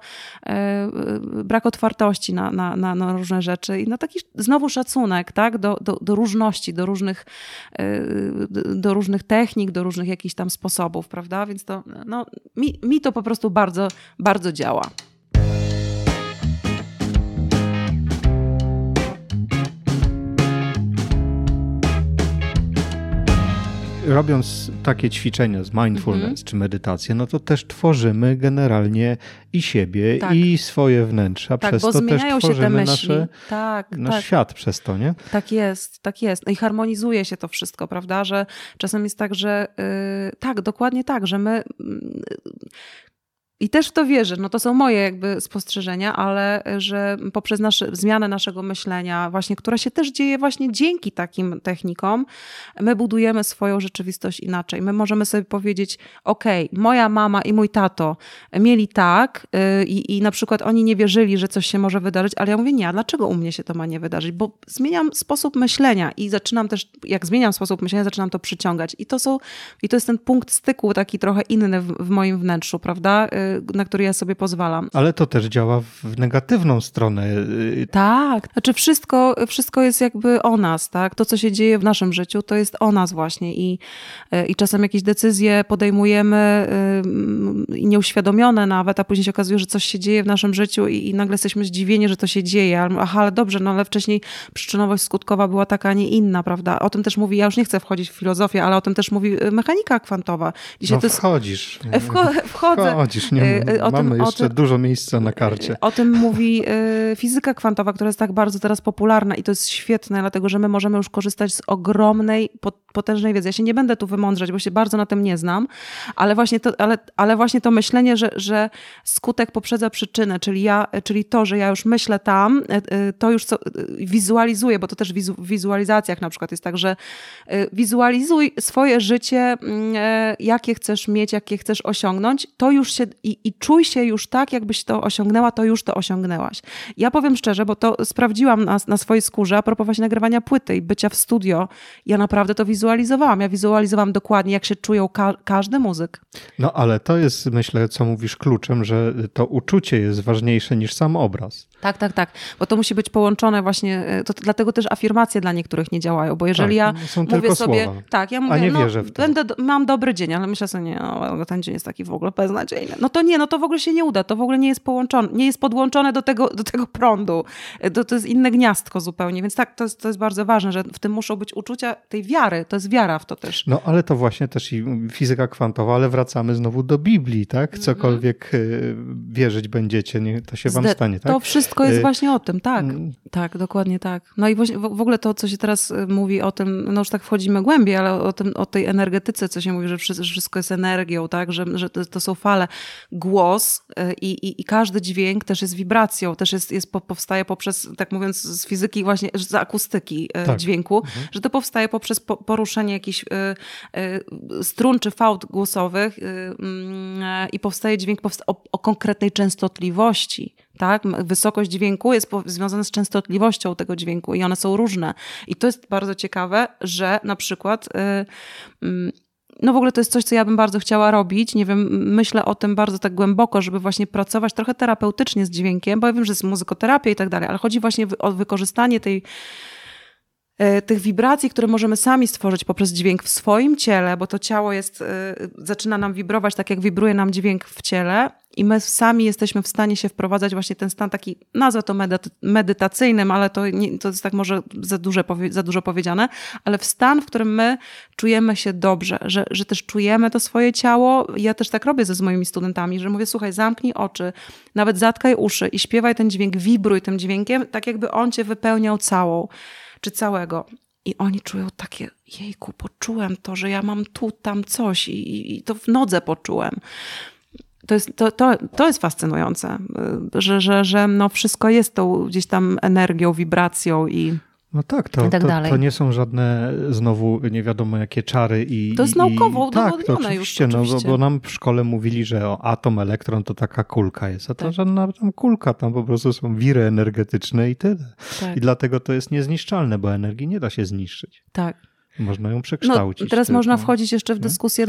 brak otwartości na różne rzeczy i taki znowu szacunek, tak? do różności, do różnych technik, do różnych jakichś tam sposobów, prawda? Więc to mi to po prostu bardzo, bardzo działa. robiąc takie ćwiczenia z mindfulness czy medytację, no to też tworzymy generalnie i siebie, i swoje wnętrze, a przez to też tworzymy nasz świat przez to, nie? Tak jest, tak jest. No i harmonizuje się to wszystko, prawda, że czasem jest tak, że tak, dokładnie tak, że my... I też w to wierzę, no to są moje jakby spostrzeżenia, ale że poprzez zmianę naszego myślenia właśnie, która się też dzieje właśnie dzięki takim technikom, my budujemy swoją rzeczywistość inaczej. My możemy sobie powiedzieć, okej, moja mama i mój tato mieli tak i na przykład oni nie wierzyli, że coś się może wydarzyć, ale ja mówię, nie, a dlaczego u mnie się to ma nie wydarzyć? Bo zmieniam sposób myślenia i zaczynam też, jak zmieniam sposób myślenia, zaczynam to przyciągać. I to jest ten punkt styku taki trochę inny w moim wnętrzu, prawda? Na który ja sobie pozwalam. Ale to też działa w negatywną stronę. Tak, znaczy wszystko jest jakby o nas, tak? To, co się dzieje w naszym życiu, to jest o nas właśnie i czasem jakieś decyzje podejmujemy i nieuświadomione nawet, a później się okazuje, że coś się dzieje w naszym życiu i nagle jesteśmy zdziwieni, że to się dzieje. Aha, ale dobrze, no ale wcześniej przyczynowość skutkowa była taka, a nie inna, prawda? O tym też mówi, ja już nie chcę wchodzić w filozofię, ale o tym też mówi mechanika kwantowa. Dzisiaj no wchodzisz. Wchodzę. Wchodzisz, nie mamy jeszcze dużo miejsca na karcie. O tym mówi fizyka kwantowa, która jest tak bardzo teraz popularna i to jest świetne, dlatego że my możemy już korzystać z ogromnej, potężnej wiedzy. Ja się nie będę tu wymądrzać, bo się bardzo na tym nie znam, ale właśnie to myślenie, że skutek poprzedza przyczynę, czyli to, że ja już myślę tam, to już wizualizuję, bo to też w wizualizacjach na przykład jest tak, że wizualizuj swoje życie, jakie chcesz mieć, jakie chcesz osiągnąć, to już się i czuj się już tak, jakbyś to osiągnęła, to już to osiągnęłaś. Ja powiem szczerze, bo to sprawdziłam na swojej skórze, a propos właśnie nagrywania płyty i bycia w studio, ja naprawdę to wizualizowałam. Ja wizualizowałam dokładnie, jak się czują każdy muzyk. No ale to jest, myślę, co mówisz kluczem, że to uczucie jest ważniejsze niż sam obraz. Tak, bo to musi być połączone właśnie, to dlatego też afirmacje dla niektórych nie działają, bo jeżeli ja są mówię tylko sobie, słowa. tak, ja mówię, a nie wierzę w to. Mam dobry dzień, ale myślę sobie, nie, ten dzień jest taki w ogóle beznadziejny. No to w ogóle się nie uda, to w ogóle nie jest połączone, nie jest podłączone do tego prądu. To jest inne gniazdko zupełnie, więc tak, to jest bardzo ważne, że w tym muszą być uczucia tej wiary, to jest wiara w to też. No ale to właśnie też i fizyka kwantowa, ale wracamy znowu do Biblii, tak? Cokolwiek wierzyć będziecie, to się wam stanie, tak? To wszystko jest właśnie o tym, tak. Tak, dokładnie tak. No i w ogóle to, co się teraz mówi o tym, no już tak wchodzimy głębiej, ale o tej energetyce, co się mówi, że wszystko jest energią, tak? Że to są fale. Głos i każdy dźwięk też jest wibracją, też powstaje poprzez, tak mówiąc z fizyki właśnie, z akustyki dźwięku, że to powstaje poprzez poruszenie jakichś strun czy fałd głosowych i powstaje dźwięk o konkretnej częstotliwości. Tak? Wysokość dźwięku jest związana z częstotliwością tego dźwięku i one są różne. I to jest bardzo ciekawe, że na przykład no w ogóle to jest coś, co ja bym bardzo chciała robić. Nie wiem, myślę o tym bardzo tak głęboko, żeby właśnie pracować trochę terapeutycznie z dźwiękiem, bo ja wiem, że jest muzykoterapia i tak dalej, ale chodzi właśnie o wykorzystanie tych wibracji, które możemy sami stworzyć poprzez dźwięk w swoim ciele, bo to ciało zaczyna nam wibrować tak, jak wibruje nam dźwięk w ciele i my sami jesteśmy w stanie się wprowadzać właśnie ten stan taki, nazwę to medytacyjnym, ale to jest tak może za dużo powiedziane, ale w stan, w którym my czujemy się dobrze, że też czujemy to swoje ciało. Ja też tak robię ze moimi studentami, że mówię, słuchaj, zamknij oczy, nawet zatkaj uszy i śpiewaj ten dźwięk, wibruj tym dźwiękiem, tak jakby on cię wypełniał całą. Czy całego. I oni czują takie, jejku, poczułem to, że ja mam tu, tam coś i to w nodze poczułem. To jest fascynujące, że no wszystko jest tą gdzieś tam energią, wibracją i no tak, to nie są żadne znowu nie wiadomo jakie czary i to jest naukowo udowodnione tak, to oczywiście, już. Oczywiście. No, bo nam w szkole mówili, że atom, elektron to taka kulka jest, a to żadna tam kulka, tam po prostu są wiry energetyczne i tyle. Tak. I dlatego to jest niezniszczalne, bo energii nie da się zniszczyć. Tak. Można ją przekształcić. No, teraz można wchodzić jeszcze w dyskusję,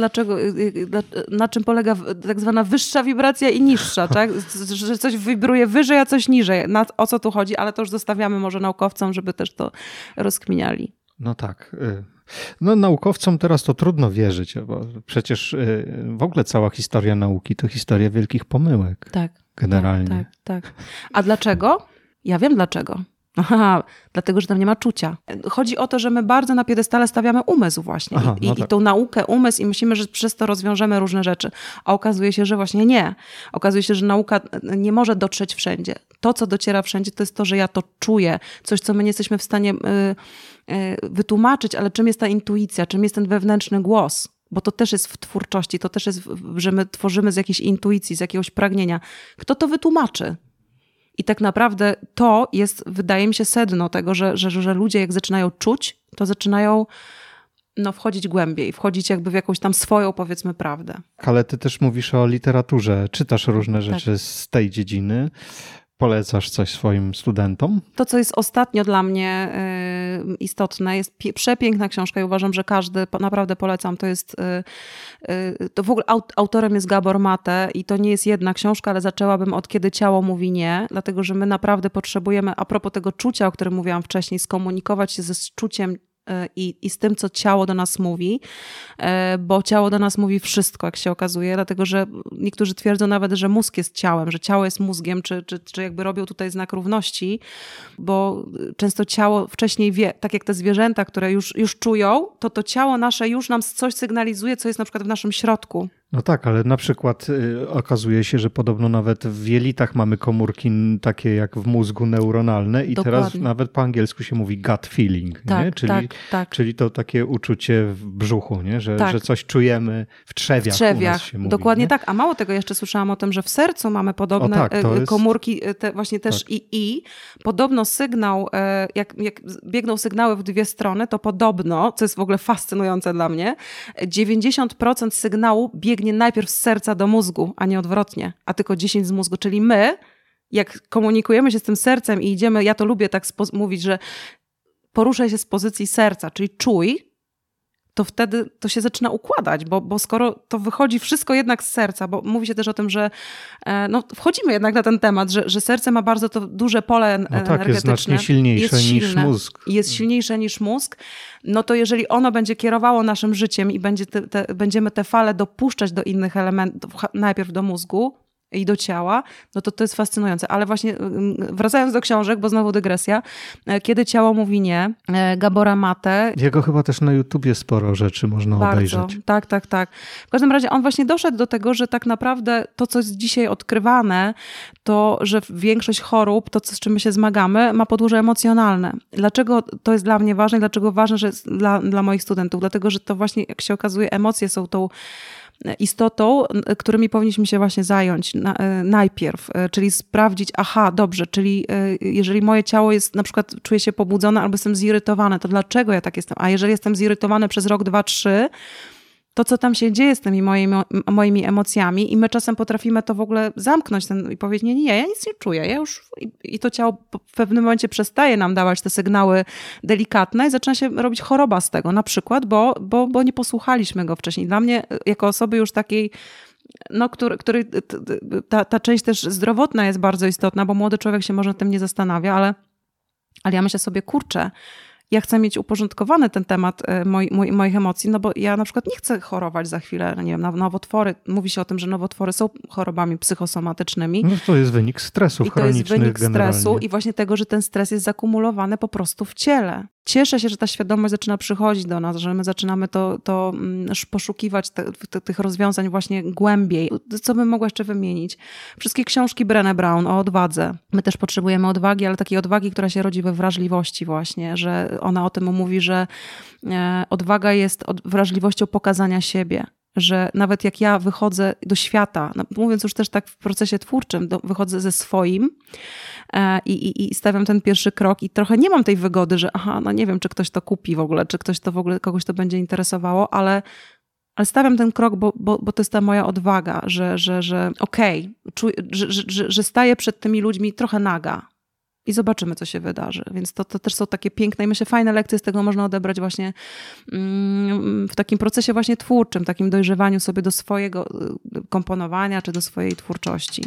na czym polega tak zwana wyższa wibracja i niższa, tak? Że coś wibruje wyżej, a coś niżej. O co tu chodzi? Ale to już zostawiamy może naukowcom, żeby też to rozkminiali. No tak. No naukowcom teraz to trudno wierzyć, bo przecież w ogóle cała historia nauki to historia wielkich pomyłek. Tak. Generalnie. Tak. A dlaczego? Ja wiem dlaczego. Aha, dlatego, że tam nie ma czucia. Chodzi o to, że my bardzo na piedestale stawiamy umysł właśnie. Aha, no tak. I tą naukę, umysł i myślimy, że przez to rozwiążemy różne rzeczy. A okazuje się, że właśnie nie. Okazuje się, że nauka nie może dotrzeć wszędzie. To, co dociera wszędzie, to jest to, że ja to czuję. Coś, co my nie jesteśmy w stanie wytłumaczyć, ale czym jest ta intuicja, czym jest ten wewnętrzny głos. Bo to też jest w twórczości, to też jest, że my tworzymy z jakiejś intuicji, z jakiegoś pragnienia. Kto to wytłumaczy? I tak naprawdę to jest, wydaje mi się, sedno tego, że ludzie jak zaczynają czuć, to zaczynają wchodzić głębiej, wchodzić jakby w jakąś tam swoją, powiedzmy, prawdę. Ale ty też mówisz o literaturze, czytasz różne rzeczy z tej dziedziny. Polecasz coś swoim studentom? To, co jest ostatnio dla mnie istotne, jest przepiękna książka i uważam, że każdy, naprawdę polecam, to w ogóle autorem jest Gabor Mate i to nie jest jedna książka, ale zaczęłabym od Kiedy ciało mówi nie, dlatego że my naprawdę potrzebujemy, a propos tego czucia, o którym mówiłam wcześniej, skomunikować się ze czuciem i z tym, co ciało do nas mówi, bo ciało do nas mówi wszystko, jak się okazuje, dlatego że niektórzy twierdzą nawet, że mózg jest ciałem, że ciało jest mózgiem, czy jakby robią tutaj znak równości, bo często ciało wcześniej wie, tak jak te zwierzęta, które już czują, to ciało nasze już nam coś sygnalizuje, co jest na przykład w naszym środku. No tak, ale na przykład okazuje się, że podobno nawet w jelitach mamy komórki takie jak w mózgu neuronalne i Dokładnie. Teraz nawet po angielsku się mówi gut feeling, tak, nie? Czyli to takie uczucie w brzuchu, nie? Że coś czujemy w trzewiach. U nas się mówi, dokładnie nie? tak. A mało tego, jeszcze słyszałam o tym, że w sercu mamy podobne komórki, właśnie też i podobno sygnał, jak biegną sygnały w dwie strony, to podobno, co jest w ogóle fascynujące dla mnie, 90% sygnału biegnie najpierw z serca do mózgu, a nie odwrotnie, a tylko 10% z mózgu. Czyli my, jak komunikujemy się z tym sercem i idziemy, ja to lubię tak mówić, że poruszaj się z pozycji serca, czyli czuj, to wtedy to się zaczyna układać, bo skoro to wychodzi wszystko jednak z serca, bo mówi się też o tym, że wchodzimy jednak na ten temat, że serce ma bardzo to duże pole energetyczne. Jest znacznie silniejsze niż mózg. Jest silniejsze niż mózg. No to jeżeli ono będzie kierowało naszym życiem i będziemy te fale dopuszczać do innych elementów, najpierw do mózgu i do ciała, no to jest fascynujące. Ale właśnie wracając do książek, bo znowu dygresja, Kiedy ciało mówi nie, Gabora Mate. Jego chyba też na YouTubie sporo rzeczy można obejrzeć. Tak. W każdym razie on właśnie doszedł do tego, że tak naprawdę to, co jest dzisiaj odkrywane, to, że większość chorób, to, z czym my się zmagamy, ma podłoże emocjonalne. Dlaczego to jest dla mnie ważne i dlaczego ważne, że jest dla moich studentów? Dlatego, że to właśnie, jak się okazuje, emocje są tą istotą, którymi powinniśmy się właśnie zająć najpierw, czyli sprawdzić, dobrze, czyli jeżeli moje ciało jest, na przykład czuję się pobudzone albo jestem zirytowane, to dlaczego ja tak jestem? A jeżeli jestem zirytowane przez rok, 2, 3, to co tam się dzieje z tymi moimi emocjami i my czasem potrafimy to w ogóle zamknąć i powiedzieć, nie, ja nic nie czuję, i to ciało w pewnym momencie przestaje nam dawać te sygnały delikatne i zaczyna się robić choroba z tego, na przykład, bo nie posłuchaliśmy go wcześniej. Dla mnie, jako osoby już takiej, której ta część też zdrowotna jest bardzo istotna, bo młody człowiek się może nad tym nie zastanawia, ale ja myślę sobie, kurczę, ja chcę mieć uporządkowany ten temat moich emocji, no bo ja na przykład nie chcę chorować za chwilę, nie wiem, na nowotwory. Mówi się o tym, że nowotwory są chorobami psychosomatycznymi. No to jest wynik stresów chronicznych. To jest wynik stresu i właśnie tego, że ten stres jest zakumulowany po prostu w ciele. Cieszę się, że ta świadomość zaczyna przychodzić do nas, że my zaczynamy to poszukiwać tych rozwiązań właśnie głębiej. Co bym mogła jeszcze wymienić? Wszystkie książki Brené Brown o odwadze. My też potrzebujemy odwagi, ale takiej odwagi, która się rodzi we wrażliwości właśnie, że ona o tym mówi, że odwaga jest wrażliwością pokazania siebie. Że nawet jak ja wychodzę do świata, mówiąc już też tak w procesie twórczym, wychodzę ze swoim i stawiam ten pierwszy krok i trochę nie mam tej wygody, że nie wiem, czy ktoś to kupi w ogóle, czy kogoś to będzie interesowało, ale stawiam ten krok, bo to jest ta moja odwaga, że okej, że staję przed tymi ludźmi trochę naga. I zobaczymy, co się wydarzy. Więc to też są takie piękne i myślę, fajne lekcje z tego można odebrać właśnie w takim procesie właśnie twórczym, takim dojrzewaniu sobie do swojego komponowania czy do swojej twórczości.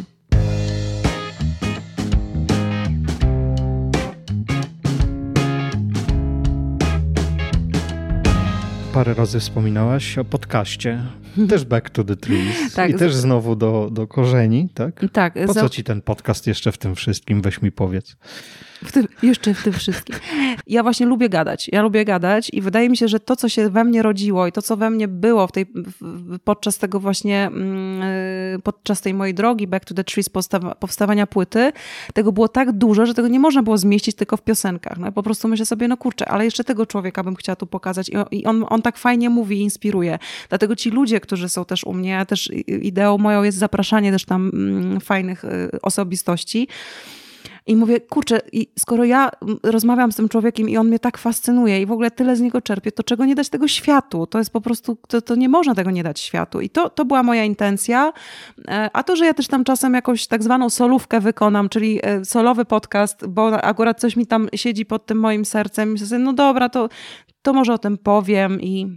parę razy wspominałaś o podcaście. Też Back to the Trees. Tak. I też znowu do korzeni, tak? Tak. Po co ci ten podcast jeszcze w tym wszystkim? Weź mi powiedz. Jeszcze w tym wszystkim. Ja właśnie lubię gadać i wydaje mi się, że to, co się we mnie rodziło i to, co we mnie było podczas tego właśnie, podczas tej mojej drogi Back to the Trees, powstawania płyty, tego było tak dużo, że tego nie można było zmieścić tylko w piosenkach. No, po prostu myślę sobie, no kurczę, ale jeszcze tego człowieka bym chciała tu pokazać i on tak fajnie mówi i inspiruje. Dlatego ci ludzie, którzy są też u mnie, też ideą moją jest zapraszanie też tam fajnych osobistości. I mówię, kurczę, i skoro ja rozmawiam z tym człowiekiem i on mnie tak fascynuje i w ogóle tyle z niego czerpię, to czego nie dać tego światu? To jest po prostu, to nie można tego nie dać światu. I to była moja intencja. A to, że ja też tam czasem jakąś tak zwaną solówkę wykonam, czyli solowy podcast, bo akurat coś mi tam siedzi pod tym moim sercem i myślę sobie, no dobra, to może o tym powiem i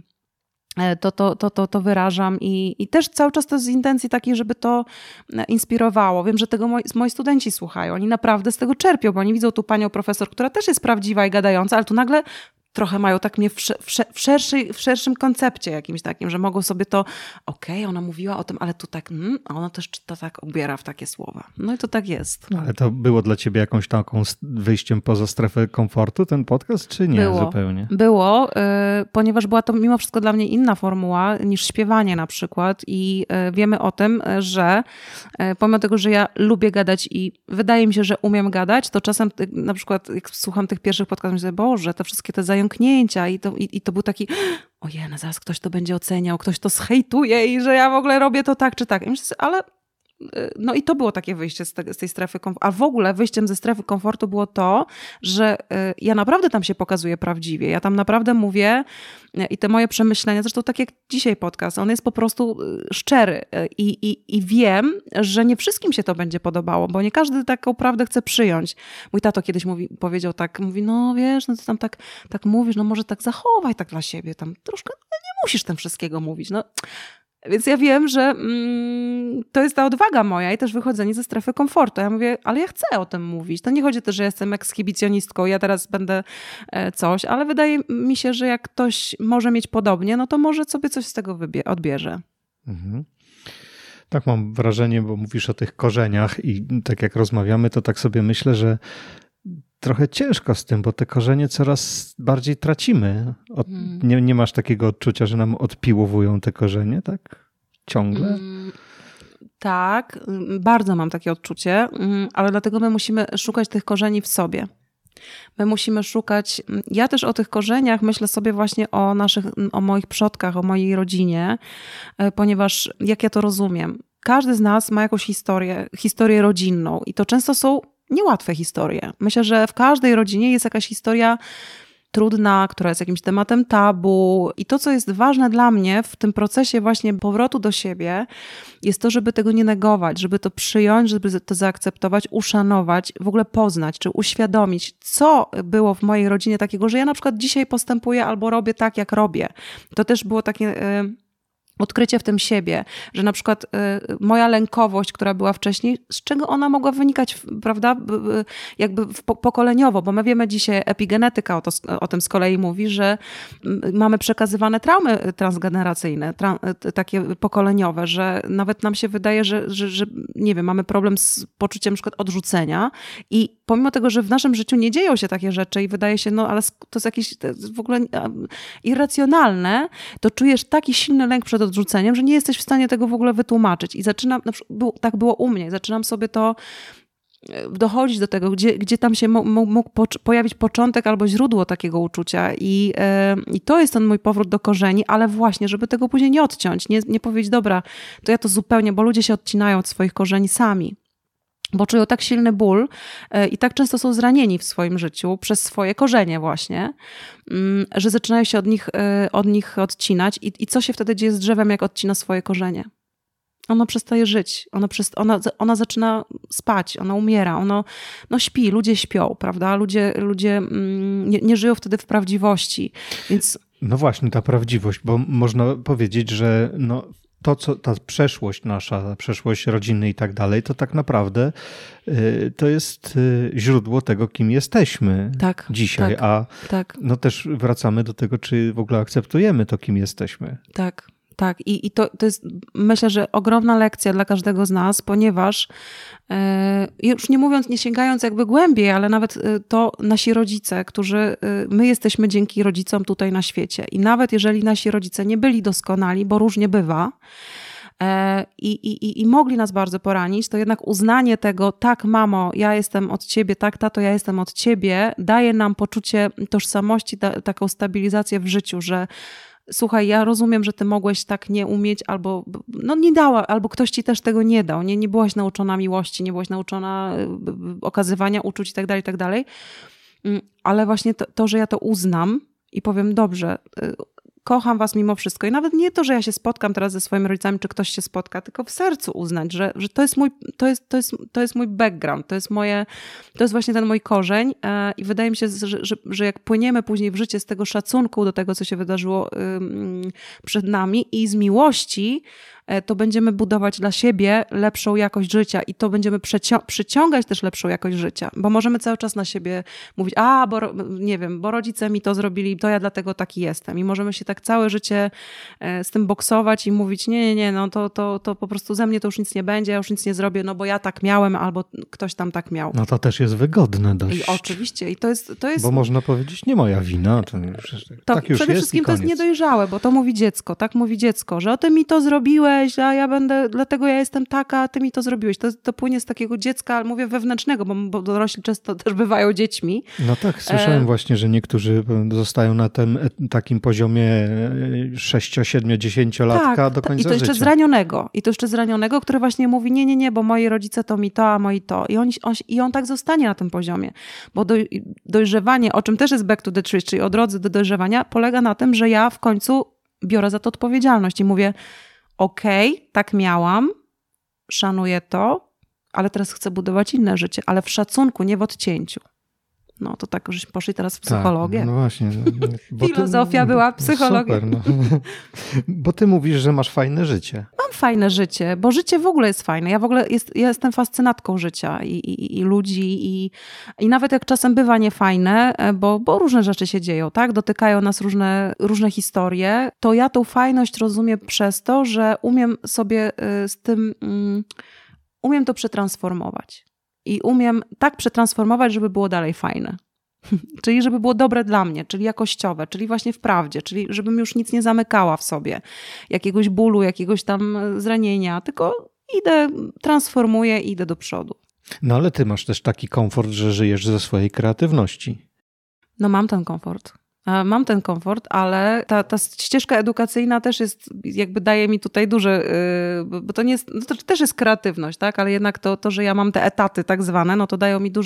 to wyrażam i też cały czas to z intencji takiej, żeby to inspirowało. Wiem, że tego moi studenci słuchają. Oni naprawdę z tego czerpią, bo oni widzą tu panią profesor, która też jest prawdziwa i gadająca, ale tu nagle trochę mają tak mnie w szerszym koncepcie jakimś takim, że mogą sobie to, ona mówiła o tym, ale tu tak, a ona też to tak ubiera w takie słowa. No i to tak jest. Ale to było dla ciebie jakąś taką wyjściem poza strefę komfortu ten podcast, czy nie zupełnie? Było, ponieważ była to mimo wszystko dla mnie inna formuła niż śpiewanie na przykład i wiemy o tym, że pomimo tego, że ja lubię gadać i wydaje mi się, że umiem gadać, to czasem na przykład jak słucham tych pierwszych podcastów, myślę, Boże, te wszystkie te zająknięcia i to był taki, ojej, zaraz ktoś to będzie oceniał, ktoś to zhejtuje i że ja w ogóle robię to tak czy tak. I myślę, ale no i to było takie wyjście z tej strefy komfortu. A w ogóle wyjściem ze strefy komfortu było to, że ja naprawdę tam się pokazuję prawdziwie. Ja tam naprawdę mówię i te moje przemyślenia, zresztą tak jak dzisiaj podcast, on jest po prostu szczery i wiem, że nie wszystkim się to będzie podobało, bo nie każdy taką prawdę chce przyjąć. Mój tato kiedyś powiedział tak, mówi, no wiesz, no ty tam tak mówisz, no może tak zachowaj tak dla siebie, tam troszkę, no nie musisz tym wszystkiego mówić, no. Więc ja wiem, że to jest ta odwaga moja i też wychodzenie ze strefy komfortu. Ja mówię, ale ja chcę o tym mówić. To nie chodzi też, że jestem ekshibicjonistką, ja teraz będę coś, ale wydaje mi się, że jak ktoś może mieć podobnie, no to może sobie coś z tego odbierze. Mhm. Tak mam wrażenie, bo mówisz o tych korzeniach i tak jak rozmawiamy, to tak sobie myślę, że trochę ciężko z tym, bo te korzenie coraz bardziej tracimy. Nie masz takiego odczucia, że nam odpiłowują te korzenie, tak? Ciągle? Tak, bardzo mam takie odczucie, ale dlatego my musimy szukać tych korzeni w sobie. My musimy szukać, ja też o tych korzeniach myślę sobie właśnie o moich przodkach, o mojej rodzinie, ponieważ jak ja to rozumiem, każdy z nas ma jakąś historię rodzinną i to często są niełatwe historie. Myślę, że w każdej rodzinie jest jakaś historia trudna, która jest jakimś tematem tabu i to, co jest ważne dla mnie w tym procesie właśnie powrotu do siebie, jest to, żeby tego nie negować, żeby to przyjąć, żeby to zaakceptować, uszanować, w ogóle poznać, czy uświadomić, co było w mojej rodzinie takiego, że ja na przykład dzisiaj postępuję albo robię tak, jak robię. To też było takie odkrycie w tym siebie, że na przykład moja lękowość, która była wcześniej, z czego ona mogła wynikać, prawda, jakby pokoleniowo, bo my wiemy dzisiaj, epigenetyka o tym z kolei mówi, że mamy przekazywane traumy transgeneracyjne, takie pokoleniowe, że nawet nam się wydaje, że nie wiem, mamy problem z poczuciem na przykład odrzucenia i pomimo tego, że w naszym życiu nie dzieją się takie rzeczy i wydaje się, no ale to jest jakieś w ogóle irracjonalne, to czujesz taki silny lęk przed odrzuceniem, że nie jesteś w stanie tego w ogóle wytłumaczyć. I zaczynam, tak było u mnie, zaczynam sobie to dochodzić do tego, gdzie tam się mógł pojawić początek albo źródło takiego uczucia. I to jest ten mój powrót do korzeni, ale właśnie, żeby tego później nie odciąć, nie powiedzieć, dobra, to ja to zupełnie, bo ludzie się odcinają od swoich korzeni sami. Bo czują tak silny ból i tak często są zranieni w swoim życiu przez swoje korzenie właśnie, że zaczynają się od nich odcinać. I co się wtedy dzieje z drzewem, jak odcina swoje korzenie? Ono przestaje żyć, ona zaczyna spać, ona umiera, śpi, ludzie śpią, prawda? Ludzie nie żyją wtedy w prawdziwości, więc... No właśnie, ta prawdziwość, bo można powiedzieć, że ta przeszłość nasza, przeszłość rodziny i tak dalej, to tak naprawdę to jest źródło tego, kim jesteśmy dzisiaj. No też wracamy do tego, czy w ogóle akceptujemy to, kim jesteśmy. Tak. I to jest, myślę, że ogromna lekcja dla każdego z nas, ponieważ już nie mówiąc, nie sięgając jakby głębiej, ale nawet to nasi rodzice, my jesteśmy dzięki rodzicom tutaj na świecie. I nawet jeżeli nasi rodzice nie byli doskonali, bo różnie bywa, i mogli nas bardzo poranić, to jednak uznanie tego, tak mamo, ja jestem od ciebie, tak tato, ja jestem od ciebie, daje nam poczucie tożsamości, taką stabilizację w życiu, że słuchaj, ja rozumiem, że ty mogłeś tak nie umieć, albo nie dała, albo ktoś ci też tego nie dał. Nie byłaś nauczona miłości, nie byłaś nauczona okazywania uczuć i tak dalej. Ale właśnie to, że ja to uznam i powiem, dobrze, kocham was mimo wszystko. I nawet nie to, że ja się spotkam teraz ze swoimi rodzicami, czy ktoś się spotka, tylko w sercu uznać, że to jest mój background, to jest właśnie ten mój korzeń i wydaje mi się, że jak płyniemy później w życie z tego szacunku do tego, co się wydarzyło przed nami i z miłości, to będziemy budować dla siebie lepszą jakość życia i to będziemy przyciągać też lepszą jakość życia, bo możemy cały czas na siebie mówić, bo rodzice mi to zrobili, to ja dlatego taki jestem i możemy się tak całe życie z tym boksować i mówić, nie, no to po prostu ze mnie to już nic nie będzie, ja już nic nie zrobię, no bo ja tak miałem albo ktoś tam tak miał. No to też jest wygodne dość. I oczywiście. I to jest... Bo można powiedzieć, nie moja wina. Tak już przede jest wszystkim i to jest niedojrzałe, bo to mówi dziecko, że ty mi to zrobiłeś, a ja dlatego ja jestem taka, a ty mi to zrobiłeś. To płynie z takiego dziecka, ale mówię wewnętrznego, bo dorośli często też bywają dziećmi. No tak, słyszałem właśnie, że niektórzy zostają na tym takim poziomie 6, 7, 10-latka do końca życia. I to jeszcze zranionego, który właśnie mówi, nie, bo moi rodzice to mi to, a moi to. I on tak zostanie na tym poziomie. Bo dojrzewanie, o czym też jest back to the truth, czyli o drodze do dojrzewania, polega na tym, że ja w końcu biorę za to odpowiedzialność i mówię, okej, tak miałam, szanuję to, ale teraz chcę budować inne życie, ale w szacunku, nie w odcięciu. No to tak, żeśmy poszli teraz w psychologię. Tak, no właśnie. Filozofia była, psychologia. Super, no. Bo ty mówisz, że masz fajne życie. Mam fajne życie, bo życie w ogóle jest fajne. Ja w ogóle jestem fascynatką życia i ludzi i nawet jak czasem bywa niefajne, bo różne rzeczy się dzieją, tak? Dotykają nas różne historie, to ja tą fajność rozumiem przez to, że umiem sobie z tym, umiem to przetransformować. I umiem tak przetransformować, żeby było dalej fajne. Czyli żeby było dobre dla mnie, czyli jakościowe, czyli właśnie w prawdzie, czyli żebym już nic nie zamykała w sobie, jakiegoś bólu, jakiegoś tam zranienia, tylko idę, transformuję i idę do przodu. No ale ty masz też taki komfort, że żyjesz ze swojej kreatywności. No mam ten komfort, ale ta ścieżka edukacyjna też jest, jakby daje mi tutaj duże, bo to nie jest, no to też jest kreatywność, tak? Ale jednak to, że ja mam te etaty tak zwane, no to dają mi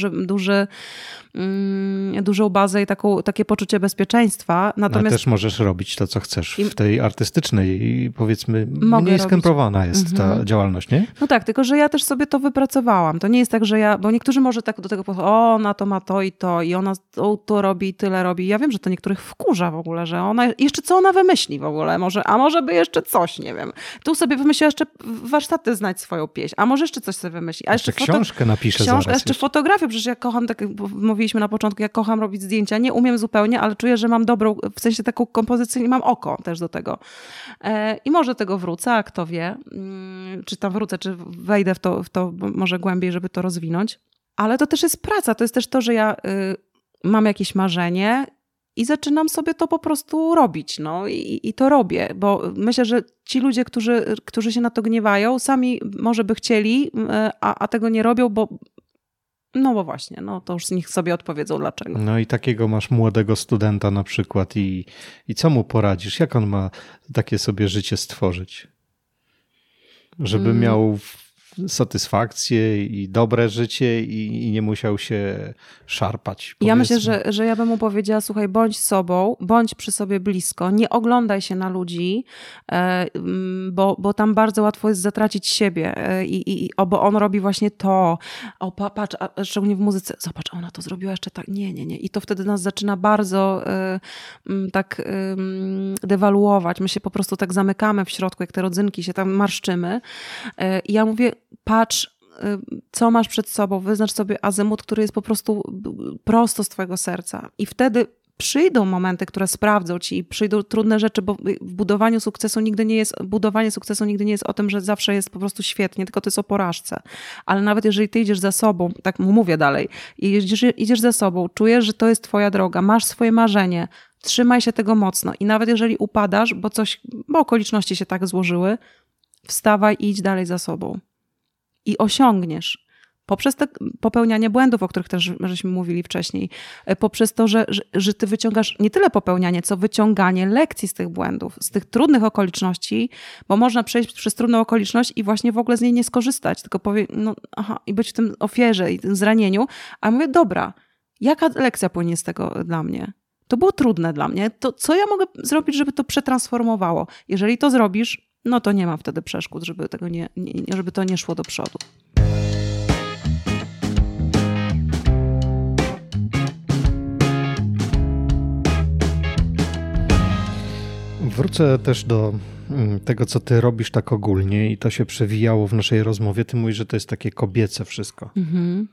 dużą bazę i takie poczucie bezpieczeństwa. Natomiast... Ale też możesz robić to, co chcesz w tej artystycznej, powiedzmy, mniej skrępowana jest ta działalność, nie? No tak, tylko że ja też sobie to wypracowałam. To nie jest tak, że bo niektórzy może tak do tego ona to ma to i ona to robi i tyle robi. Ja wiem, że to niektórych wkurza w ogóle, że ona, jeszcze co ona wymyśli w ogóle, może by jeszcze coś, nie wiem. Tu sobie wymyśliła jeszcze warsztaty znać swoją pieśń, a może jeszcze coś sobie wymyśli. A jeszcze książkę napiszę zaraz. Jeszcze fotografię, przecież ja kocham, tak mówiliśmy na początku, ja kocham robić zdjęcia, nie umiem zupełnie, ale czuję, że mam dobrą, w sensie taką kompozycję, mam oko też do tego. I może tego wrócę, a kto wie, czy tam wrócę, czy wejdę w to może głębiej, żeby to rozwinąć. Ale to też jest praca, to jest też to, że ja mam jakieś marzenie i zaczynam sobie to po prostu robić, no i to robię, bo myślę, że ci ludzie, którzy się na to gniewają, sami może by chcieli, a tego nie robią, bo właśnie, to już z nich sobie odpowiedzą dlaczego. No i takiego masz młodego studenta na przykład i co mu poradzisz? Jak on ma takie sobie życie stworzyć? Żeby miał satysfakcję i dobre życie i nie musiał się szarpać. Ja myślę, że ja bym mu powiedziała, słuchaj, bądź sobą, bądź przy sobie blisko, nie oglądaj się na ludzi, bo tam bardzo łatwo jest zatracić siebie bo on robi właśnie to, patrz, a szczególnie w muzyce, zobacz, ona to zrobiła jeszcze tak, nie. I to wtedy nas zaczyna bardzo tak dewaluować. My się po prostu tak zamykamy w środku, jak te rodzynki się tam marszczymy. I ja mówię, patrz, co masz przed sobą, wyznacz sobie azymut, który jest po prostu prosto z twojego serca. I wtedy przyjdą momenty, które sprawdzą ci i przyjdą trudne rzeczy, bo budowanie sukcesu nigdy nie jest o tym, że zawsze jest po prostu świetnie, tylko to jest o porażce. Ale nawet jeżeli ty idziesz za sobą, tak mu mówię dalej, i idziesz za sobą, czujesz, że to jest twoja droga, masz swoje marzenie, trzymaj się tego mocno i nawet jeżeli upadasz, bo okoliczności się tak złożyły, wstawaj i idź dalej za sobą. I osiągniesz. Poprzez te popełnianie błędów, o których też żeśmy mówili wcześniej, poprzez to, że ty wyciągasz nie tyle popełnianie, co wyciąganie lekcji z tych błędów, z tych trudnych okoliczności, bo można przejść przez trudną okoliczność i właśnie w ogóle z niej nie skorzystać, tylko i być w tym ofierze i tym zranieniu, a mówię, dobra, jaka lekcja płynie z tego dla mnie? To było trudne dla mnie, to co ja mogę zrobić, żeby to przetransformowało? Jeżeli to zrobisz, no to nie ma wtedy przeszkód, żeby to nie szło do przodu. Wrócę też do tego, co ty robisz tak ogólnie i to się przewijało w naszej rozmowie. Ty mówisz, że to jest takie kobiece wszystko. Mhm.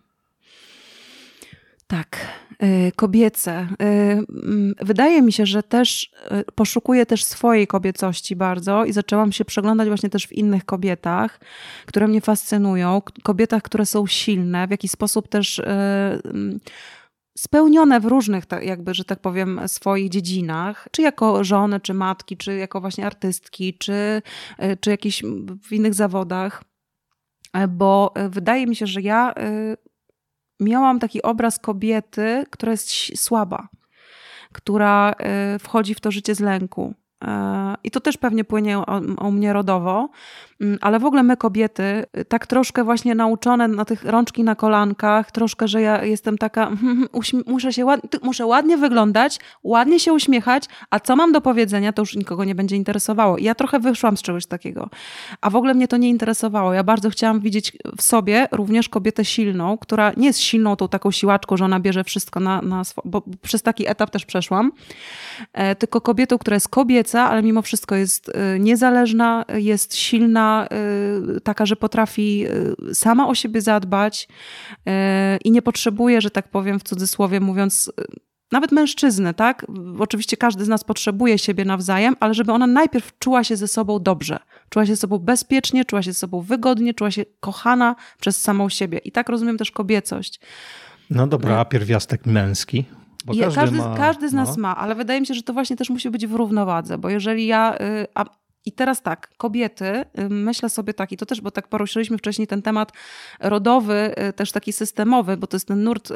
Tak, kobiece. Wydaje mi się, że też poszukuję też swojej kobiecości bardzo i zaczęłam się przeglądać właśnie też w innych kobietach, które mnie fascynują. Kobietach, które są silne, w jakiś sposób też spełnione w różnych, jakby, że tak powiem, swoich dziedzinach, czy jako żony, czy matki, czy jako właśnie artystki, czy jakieś w innych zawodach, bo wydaje mi się, że ja miałam taki obraz kobiety, która jest słaba, która wchodzi w to życie z lęku. I to też pewnie płynie o mnie rodowo, ale w ogóle my kobiety, tak troszkę właśnie nauczone na tych rączki na kolankach, troszkę, że ja jestem taka, muszę ładnie wyglądać, ładnie się uśmiechać, a co mam do powiedzenia, to już nikogo nie będzie interesowało. I ja trochę wyszłam z czegoś takiego, a w ogóle mnie to nie interesowało. Ja bardzo chciałam widzieć w sobie również kobietę silną, która nie jest silną tą taką siłaczką, że ona bierze wszystko bo przez taki etap też przeszłam, tylko kobietą, która jest kobieca, ale mimo wszystko jest niezależna, jest silna, taka, że potrafi sama o siebie zadbać i nie potrzebuje, że tak powiem w cudzysłowie mówiąc, nawet mężczyzny, tak? Oczywiście każdy z nas potrzebuje siebie nawzajem, ale żeby ona najpierw czuła się ze sobą dobrze, czuła się ze sobą bezpiecznie, czuła się ze sobą wygodnie, czuła się kochana przez samą siebie. I tak rozumiem też kobiecość. No dobra, a pierwiastek męski? Bo każdy z nas ma, ale wydaje mi się, że to właśnie też musi być w równowadze, bo jeżeli ja... I teraz tak, kobiety, myślę sobie tak, i to też, bo tak poruszyliśmy wcześniej ten temat rodowy, też taki systemowy, bo to jest ten nurt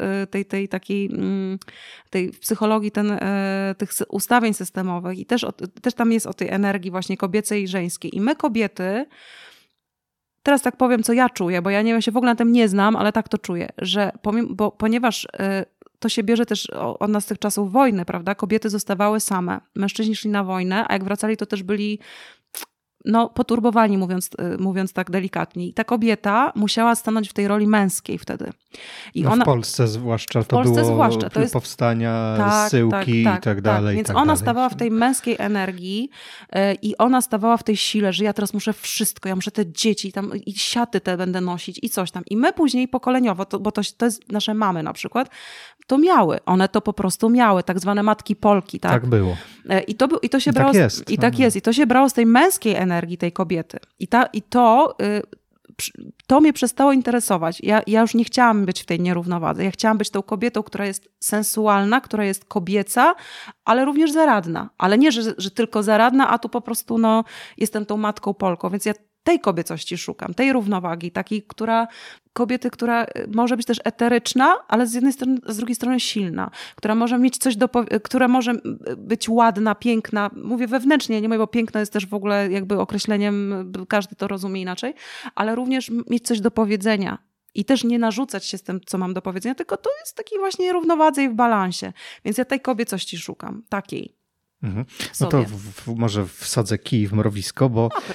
tej psychologii, tych ustawień systemowych i też tam jest o tej energii właśnie kobiecej i żeńskiej. I my kobiety, teraz tak powiem, co ja czuję, bo ja się w ogóle na tym nie znam, ale tak to czuję, że ponieważ to się bierze też od nas z tych czasów wojny, prawda? Kobiety zostawały same. Mężczyźni szli na wojnę, a jak wracali, to też byli poturbowani, mówiąc tak delikatnie. I ta kobieta musiała stanąć w tej roli męskiej wtedy. W Polsce zwłaszcza to jest powstania, zsyłki i tak dalej. Więc ona stawała w tej męskiej energii i ona stawała w tej sile, że ja teraz muszę wszystko, ja muszę te dzieci i siaty te będę nosić i coś tam. I my później pokoleniowo, bo to jest nasze mamy na przykład, to miały. One to po prostu miały, tak zwane matki Polki. Tak, tak było. I to się brało. I to się brało z tej męskiej energii tej kobiety. To mnie przestało interesować. Ja już nie chciałam być w tej nierównowadze. Ja chciałam być tą kobietą, która jest sensualna, która jest kobieca, ale również zaradna. Ale nie, że tylko zaradna, a tu po prostu jestem tą matką Polką. Więc ja tej kobiecości szukam, tej równowagi, takiej, kobiety, która może być też eteryczna, ale z drugiej strony silna, która może mieć coś która może być ładna, piękna. Mówię wewnętrznie, nie mówię, bo piękno jest też w ogóle jakby określeniem, każdy to rozumie inaczej, ale również mieć coś do powiedzenia. I też nie narzucać się z tym, co mam do powiedzenia, tylko to jest takiej właśnie równowadze i w balansie. Więc ja tej kobiecości szukam, takiej. No to może wsadzę kij w mrowisko,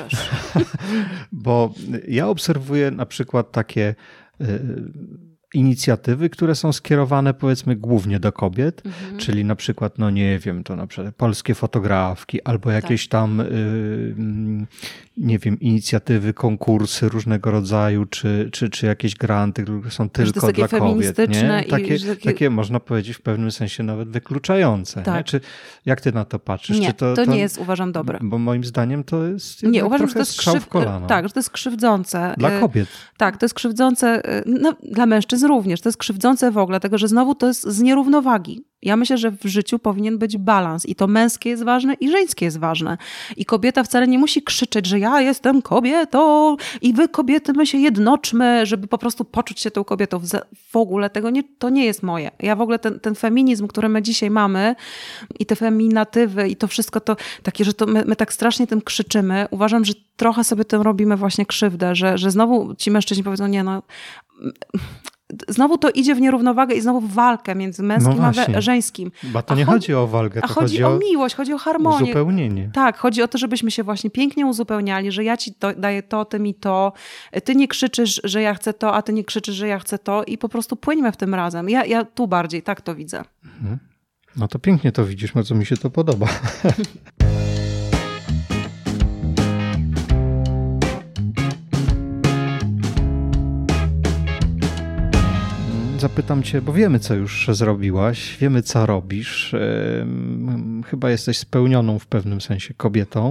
bo ja obserwuję na przykład takie inicjatywy, które są skierowane powiedzmy głównie do kobiet, czyli na przykład, no nie wiem, to na przykład polskie fotografki albo jakieś tam, nie wiem, inicjatywy, konkursy różnego rodzaju, czy jakieś granty, które są tylko dla kobiet. Nie? Takie można powiedzieć w pewnym sensie nawet wykluczające. Tak. Nie? Czy jak ty na to patrzysz? Nie, czy to nie jest, uważam, dobre. Bo moim zdaniem to jest uważam, że to jest strzał w kolano. Tak, że to jest krzywdzące. Dla kobiet. Tak, to jest krzywdzące, no, dla mężczyzn również. To jest krzywdzące w ogóle, dlatego że znowu to jest z nierównowagi. Ja myślę, że w życiu powinien być balans i to męskie jest ważne i żeńskie jest ważne. I kobieta wcale nie musi krzyczeć, że ja jestem kobietą i wy kobiety, my się jednoczmy, żeby po prostu poczuć się tą kobietą. W ogóle to nie jest moje. Ja w ogóle ten feminizm, który my dzisiaj mamy i te feminatywy i to wszystko to takie, że to my tak strasznie tym krzyczymy. Uważam, że trochę sobie tym robimy właśnie krzywdę, że znowu ci mężczyźni powiedzą, nie no... Znowu to idzie w nierównowagę i znowu w walkę między męskim a żeńskim. Bo to nie chodzi o walkę, to chodzi o miłość, chodzi o harmonię. Uzupełnienie. Tak, chodzi o to, żebyśmy się właśnie pięknie uzupełniali, że ja ci daję to, ty mi to, ty nie krzyczysz, że ja chcę to, a ty nie krzyczysz, że ja chcę to i po prostu płyńmy w tym razem. Ja tu bardziej tak to widzę. No to pięknie to widzisz, bardzo mi się to podoba. Zapytam cię, bo wiemy, co już zrobiłaś, wiemy, co robisz. Chyba jesteś spełnioną w pewnym sensie kobietą.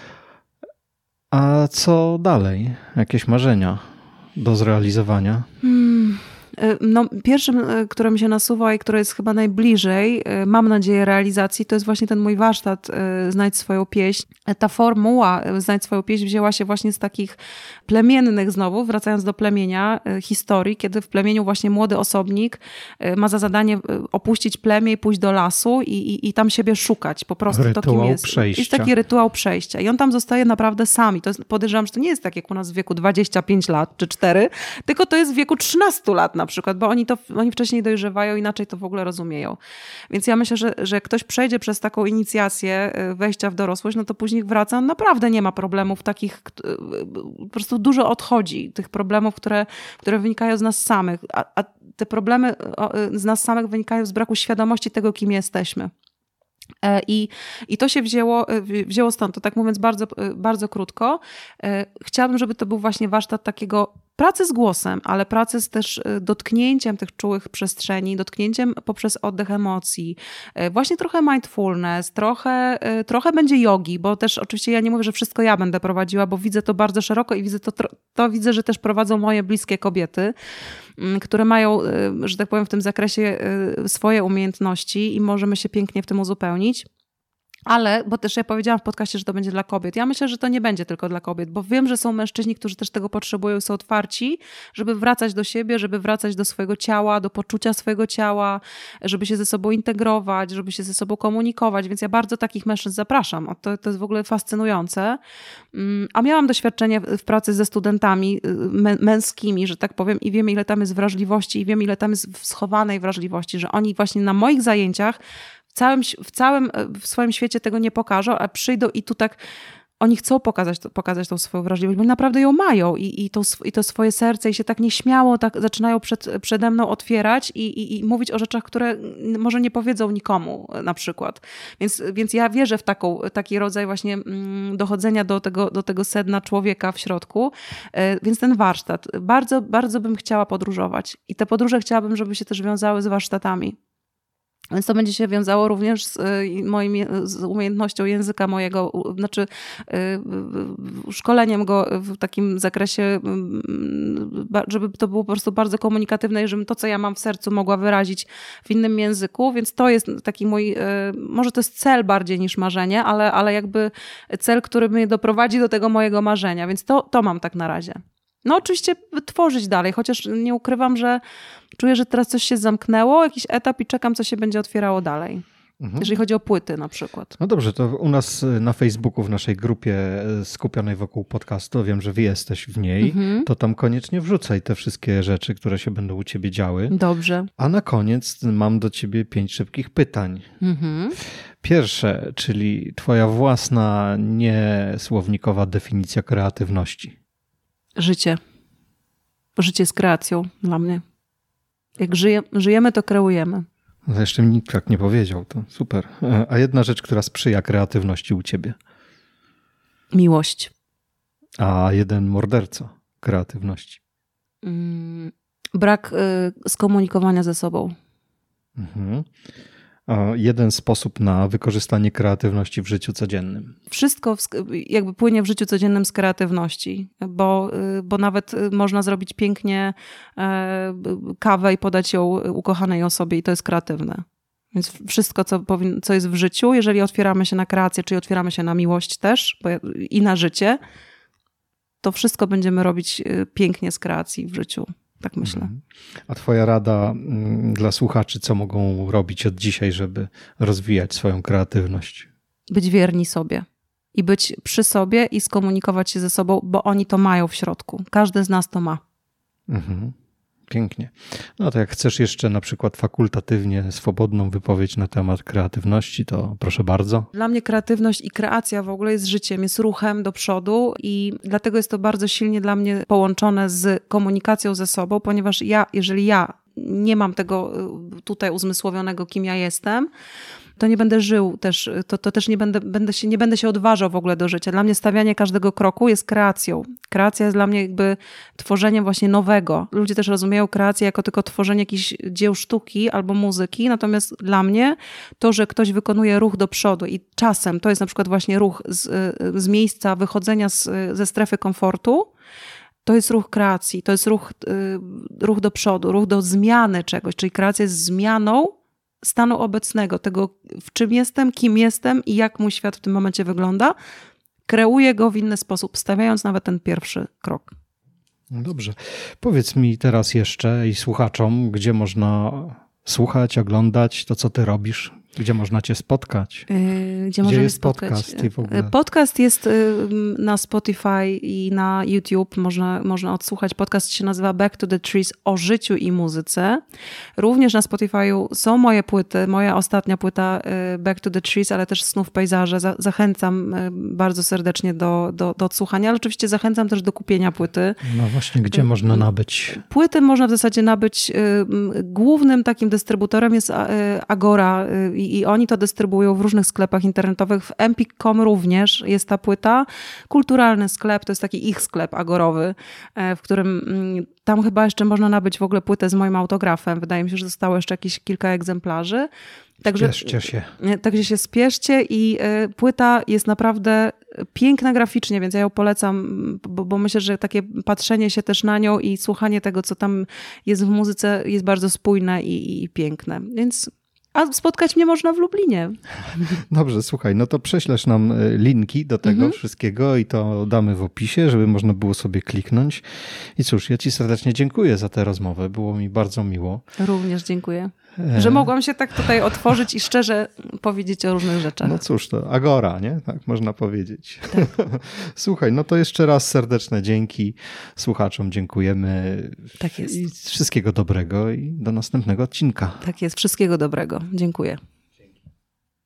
A co dalej? Jakieś marzenia do zrealizowania? No, pierwszym, które mi się nasuwa i które jest chyba najbliżej, mam nadzieję, realizacji, to jest właśnie ten mój warsztat Znajdź swoją pieśń. Ta formuła Znajdź swoją pieśń wzięła się właśnie z takich plemiennych znowu, wracając do plemienia, historii, kiedy w plemieniu właśnie młody osobnik ma za zadanie opuścić plemię i pójść do lasu i tam siebie szukać. Po prostu rytuał to, kim jest. Przejścia. Jest taki rytuał przejścia. I on tam zostaje naprawdę sam. I to jest, podejrzewam, że to nie jest tak jak u nas w wieku 25 lat czy 4, tylko to jest w wieku 13 lat na przykład, bo oni wcześniej dojrzewają, inaczej to w ogóle rozumieją. Więc ja myślę, że jak ktoś przejdzie przez taką inicjację wejścia w dorosłość, no to później wraca, naprawdę nie ma problemów takich, po prostu dużo odchodzi tych problemów, które wynikają z nas samych, a te problemy z nas samych wynikają z braku świadomości tego, kim jesteśmy. I to się wzięło stąd, to tak mówiąc bardzo, bardzo krótko. Chciałabym, żeby to był właśnie warsztat takiego pracy z głosem, ale pracy z też dotknięciem tych czułych przestrzeni, dotknięciem poprzez oddech emocji. Właśnie trochę mindfulness, trochę będzie jogi, bo też oczywiście ja nie mówię, że wszystko ja będę prowadziła, bo widzę to bardzo szeroko i widzę, że też prowadzą moje bliskie kobiety, które mają, że tak powiem, w tym zakresie swoje umiejętności i możemy się pięknie w tym uzupełnić. Ale, bo też ja powiedziałam w podcaście, że to będzie dla kobiet. Ja myślę, że to nie będzie tylko dla kobiet, bo wiem, że są mężczyźni, którzy też tego potrzebują i są otwarci, żeby wracać do siebie, żeby wracać do swojego ciała, do poczucia swojego ciała, żeby się ze sobą integrować, żeby się ze sobą komunikować, więc ja bardzo takich mężczyzn zapraszam. To jest w ogóle fascynujące. A miałam doświadczenie w pracy ze studentami męskimi, że tak powiem, i wiem, ile tam jest wrażliwości i wiem, ile tam jest schowanej wrażliwości, że oni właśnie na moich zajęciach w swoim świecie tego nie pokażą, a przyjdą i tu tak oni chcą pokazać tą swoją wrażliwość, bo naprawdę ją mają i to swoje serce i się tak nieśmiało tak zaczynają przede mną otwierać i mówić o rzeczach, które może nie powiedzą nikomu na przykład. Więc ja wierzę w taki rodzaj właśnie dochodzenia do tego sedna człowieka w środku. Więc ten warsztat. Bardzo, bardzo bym chciała podróżować i te podróże chciałabym, żeby się też wiązały z warsztatami. Więc to będzie się wiązało również z umiejętnością języka mojego, znaczy szkoleniem go w takim zakresie, żeby to było po prostu bardzo komunikatywne i żebym to, co ja mam w sercu, mogła wyrazić w innym języku. Więc to jest taki mój, może to jest cel bardziej niż marzenie, ale jakby cel, który mnie doprowadzi do tego mojego marzenia. Więc to mam tak na razie. No oczywiście tworzyć dalej, chociaż nie ukrywam, że czuję, że teraz coś się zamknęło, jakiś etap i czekam, co się będzie otwierało dalej. Jeżeli chodzi o płyty na przykład. No dobrze, to u nas na Facebooku, w naszej grupie skupionej wokół podcastu, wiem, że wy jesteś w niej, to tam koniecznie wrzucaj te wszystkie rzeczy, które się będą u ciebie działy. Dobrze. A na koniec mam do ciebie 5 szybkich pytań. Pierwsze, czyli twoja własna, niesłownikowa definicja kreatywności. Życie. Życie z kreacją dla mnie. Jak żyjemy, to kreujemy. No jeszcze mi nikt tak nie powiedział, to super. A jedna rzecz, która sprzyja kreatywności u ciebie? Miłość. A jeden morderca kreatywności? Brak skomunikowania ze sobą. A jeden sposób na wykorzystanie kreatywności w życiu codziennym? Wszystko jakby płynie w życiu codziennym z kreatywności, bo nawet można zrobić pięknie kawę i podać ją ukochanej osobie i to jest kreatywne. Więc wszystko, co jest w życiu, jeżeli otwieramy się na kreację, czyli otwieramy się na miłość też i na życie, to wszystko będziemy robić pięknie z kreacji w życiu. Tak myślę. A twoja rada dla słuchaczy, co mogą robić od dzisiaj, żeby rozwijać swoją kreatywność? Być wierni sobie i być przy sobie i skomunikować się ze sobą, bo oni to mają w środku. Każdy z nas to ma. Pięknie. No to jak chcesz jeszcze na przykład fakultatywnie swobodną wypowiedź na temat kreatywności, to proszę bardzo. Dla mnie kreatywność i kreacja w ogóle jest życiem, jest ruchem do przodu i dlatego jest to bardzo silnie dla mnie połączone z komunikacją ze sobą, ponieważ jeżeli ja nie mam tego tutaj uzmysłowionego, kim ja jestem, to nie będę żył też, to też nie będę się odważał w ogóle do życia. Dla mnie stawianie każdego kroku jest kreacją. Kreacja jest dla mnie jakby tworzeniem właśnie nowego. Ludzie też rozumieją kreację jako tylko tworzenie jakichś dzieł sztuki albo muzyki, natomiast dla mnie to, że ktoś wykonuje ruch do przodu i czasem to jest na przykład właśnie ruch z miejsca wychodzenia ze strefy komfortu, to jest ruch kreacji, to jest ruch do przodu, ruch do zmiany czegoś, czyli kreacja jest zmianą stanu obecnego, tego w czym jestem, kim jestem i jak mój świat w tym momencie wygląda. Kreuję go w inny sposób, stawiając nawet ten pierwszy krok. No dobrze. Powiedz mi teraz jeszcze i słuchaczom, gdzie można słuchać, oglądać to, co ty robisz? Gdzie można cię spotkać? Gdzie jest podcast i w ogóle? Podcast jest na Spotify i na YouTube. Można odsłuchać. Podcast się nazywa Back to the Trees o życiu i muzyce. Również na Spotify'u są moje płyty. Moja ostatnia płyta Back to the Trees, ale też Snów Pejzaże. Zachęcam bardzo serdecznie do odsłuchania, ale oczywiście zachęcam też do kupienia płyty. No właśnie, gdzie można nabyć? Płyty można w zasadzie nabyć. Głównym takim dystrybutorem jest Agora i oni to dystrybuują w różnych sklepach internetowych. W Empik.com również jest ta płyta. Kulturalny sklep, to jest taki ich sklep agorowy, w którym tam chyba jeszcze można nabyć w ogóle płytę z moim autografem. Wydaje mi się, że zostało jeszcze jakieś kilka egzemplarzy. Spieszcie się. Także się spieszcie i płyta jest naprawdę piękna graficznie, więc ja ją polecam, bo myślę, że takie patrzenie się też na nią i słuchanie tego, co tam jest w muzyce, jest bardzo spójne i piękne. A spotkać mnie można w Lublinie. Dobrze, słuchaj, no to prześlesz nam linki do tego wszystkiego i to damy w opisie, żeby można było sobie kliknąć. I cóż, ja ci serdecznie dziękuję za tę rozmowę. Było mi bardzo miło. Również dziękuję. Że mogłam się tak tutaj otworzyć i szczerze powiedzieć o różnych rzeczach. No cóż, to agora, nie? Tak można powiedzieć. Tak. Słuchaj, no to jeszcze raz serdeczne dzięki. Słuchaczom dziękujemy. Tak jest. I wszystkiego dobrego i do następnego odcinka. Tak jest, wszystkiego dobrego. Dziękuję.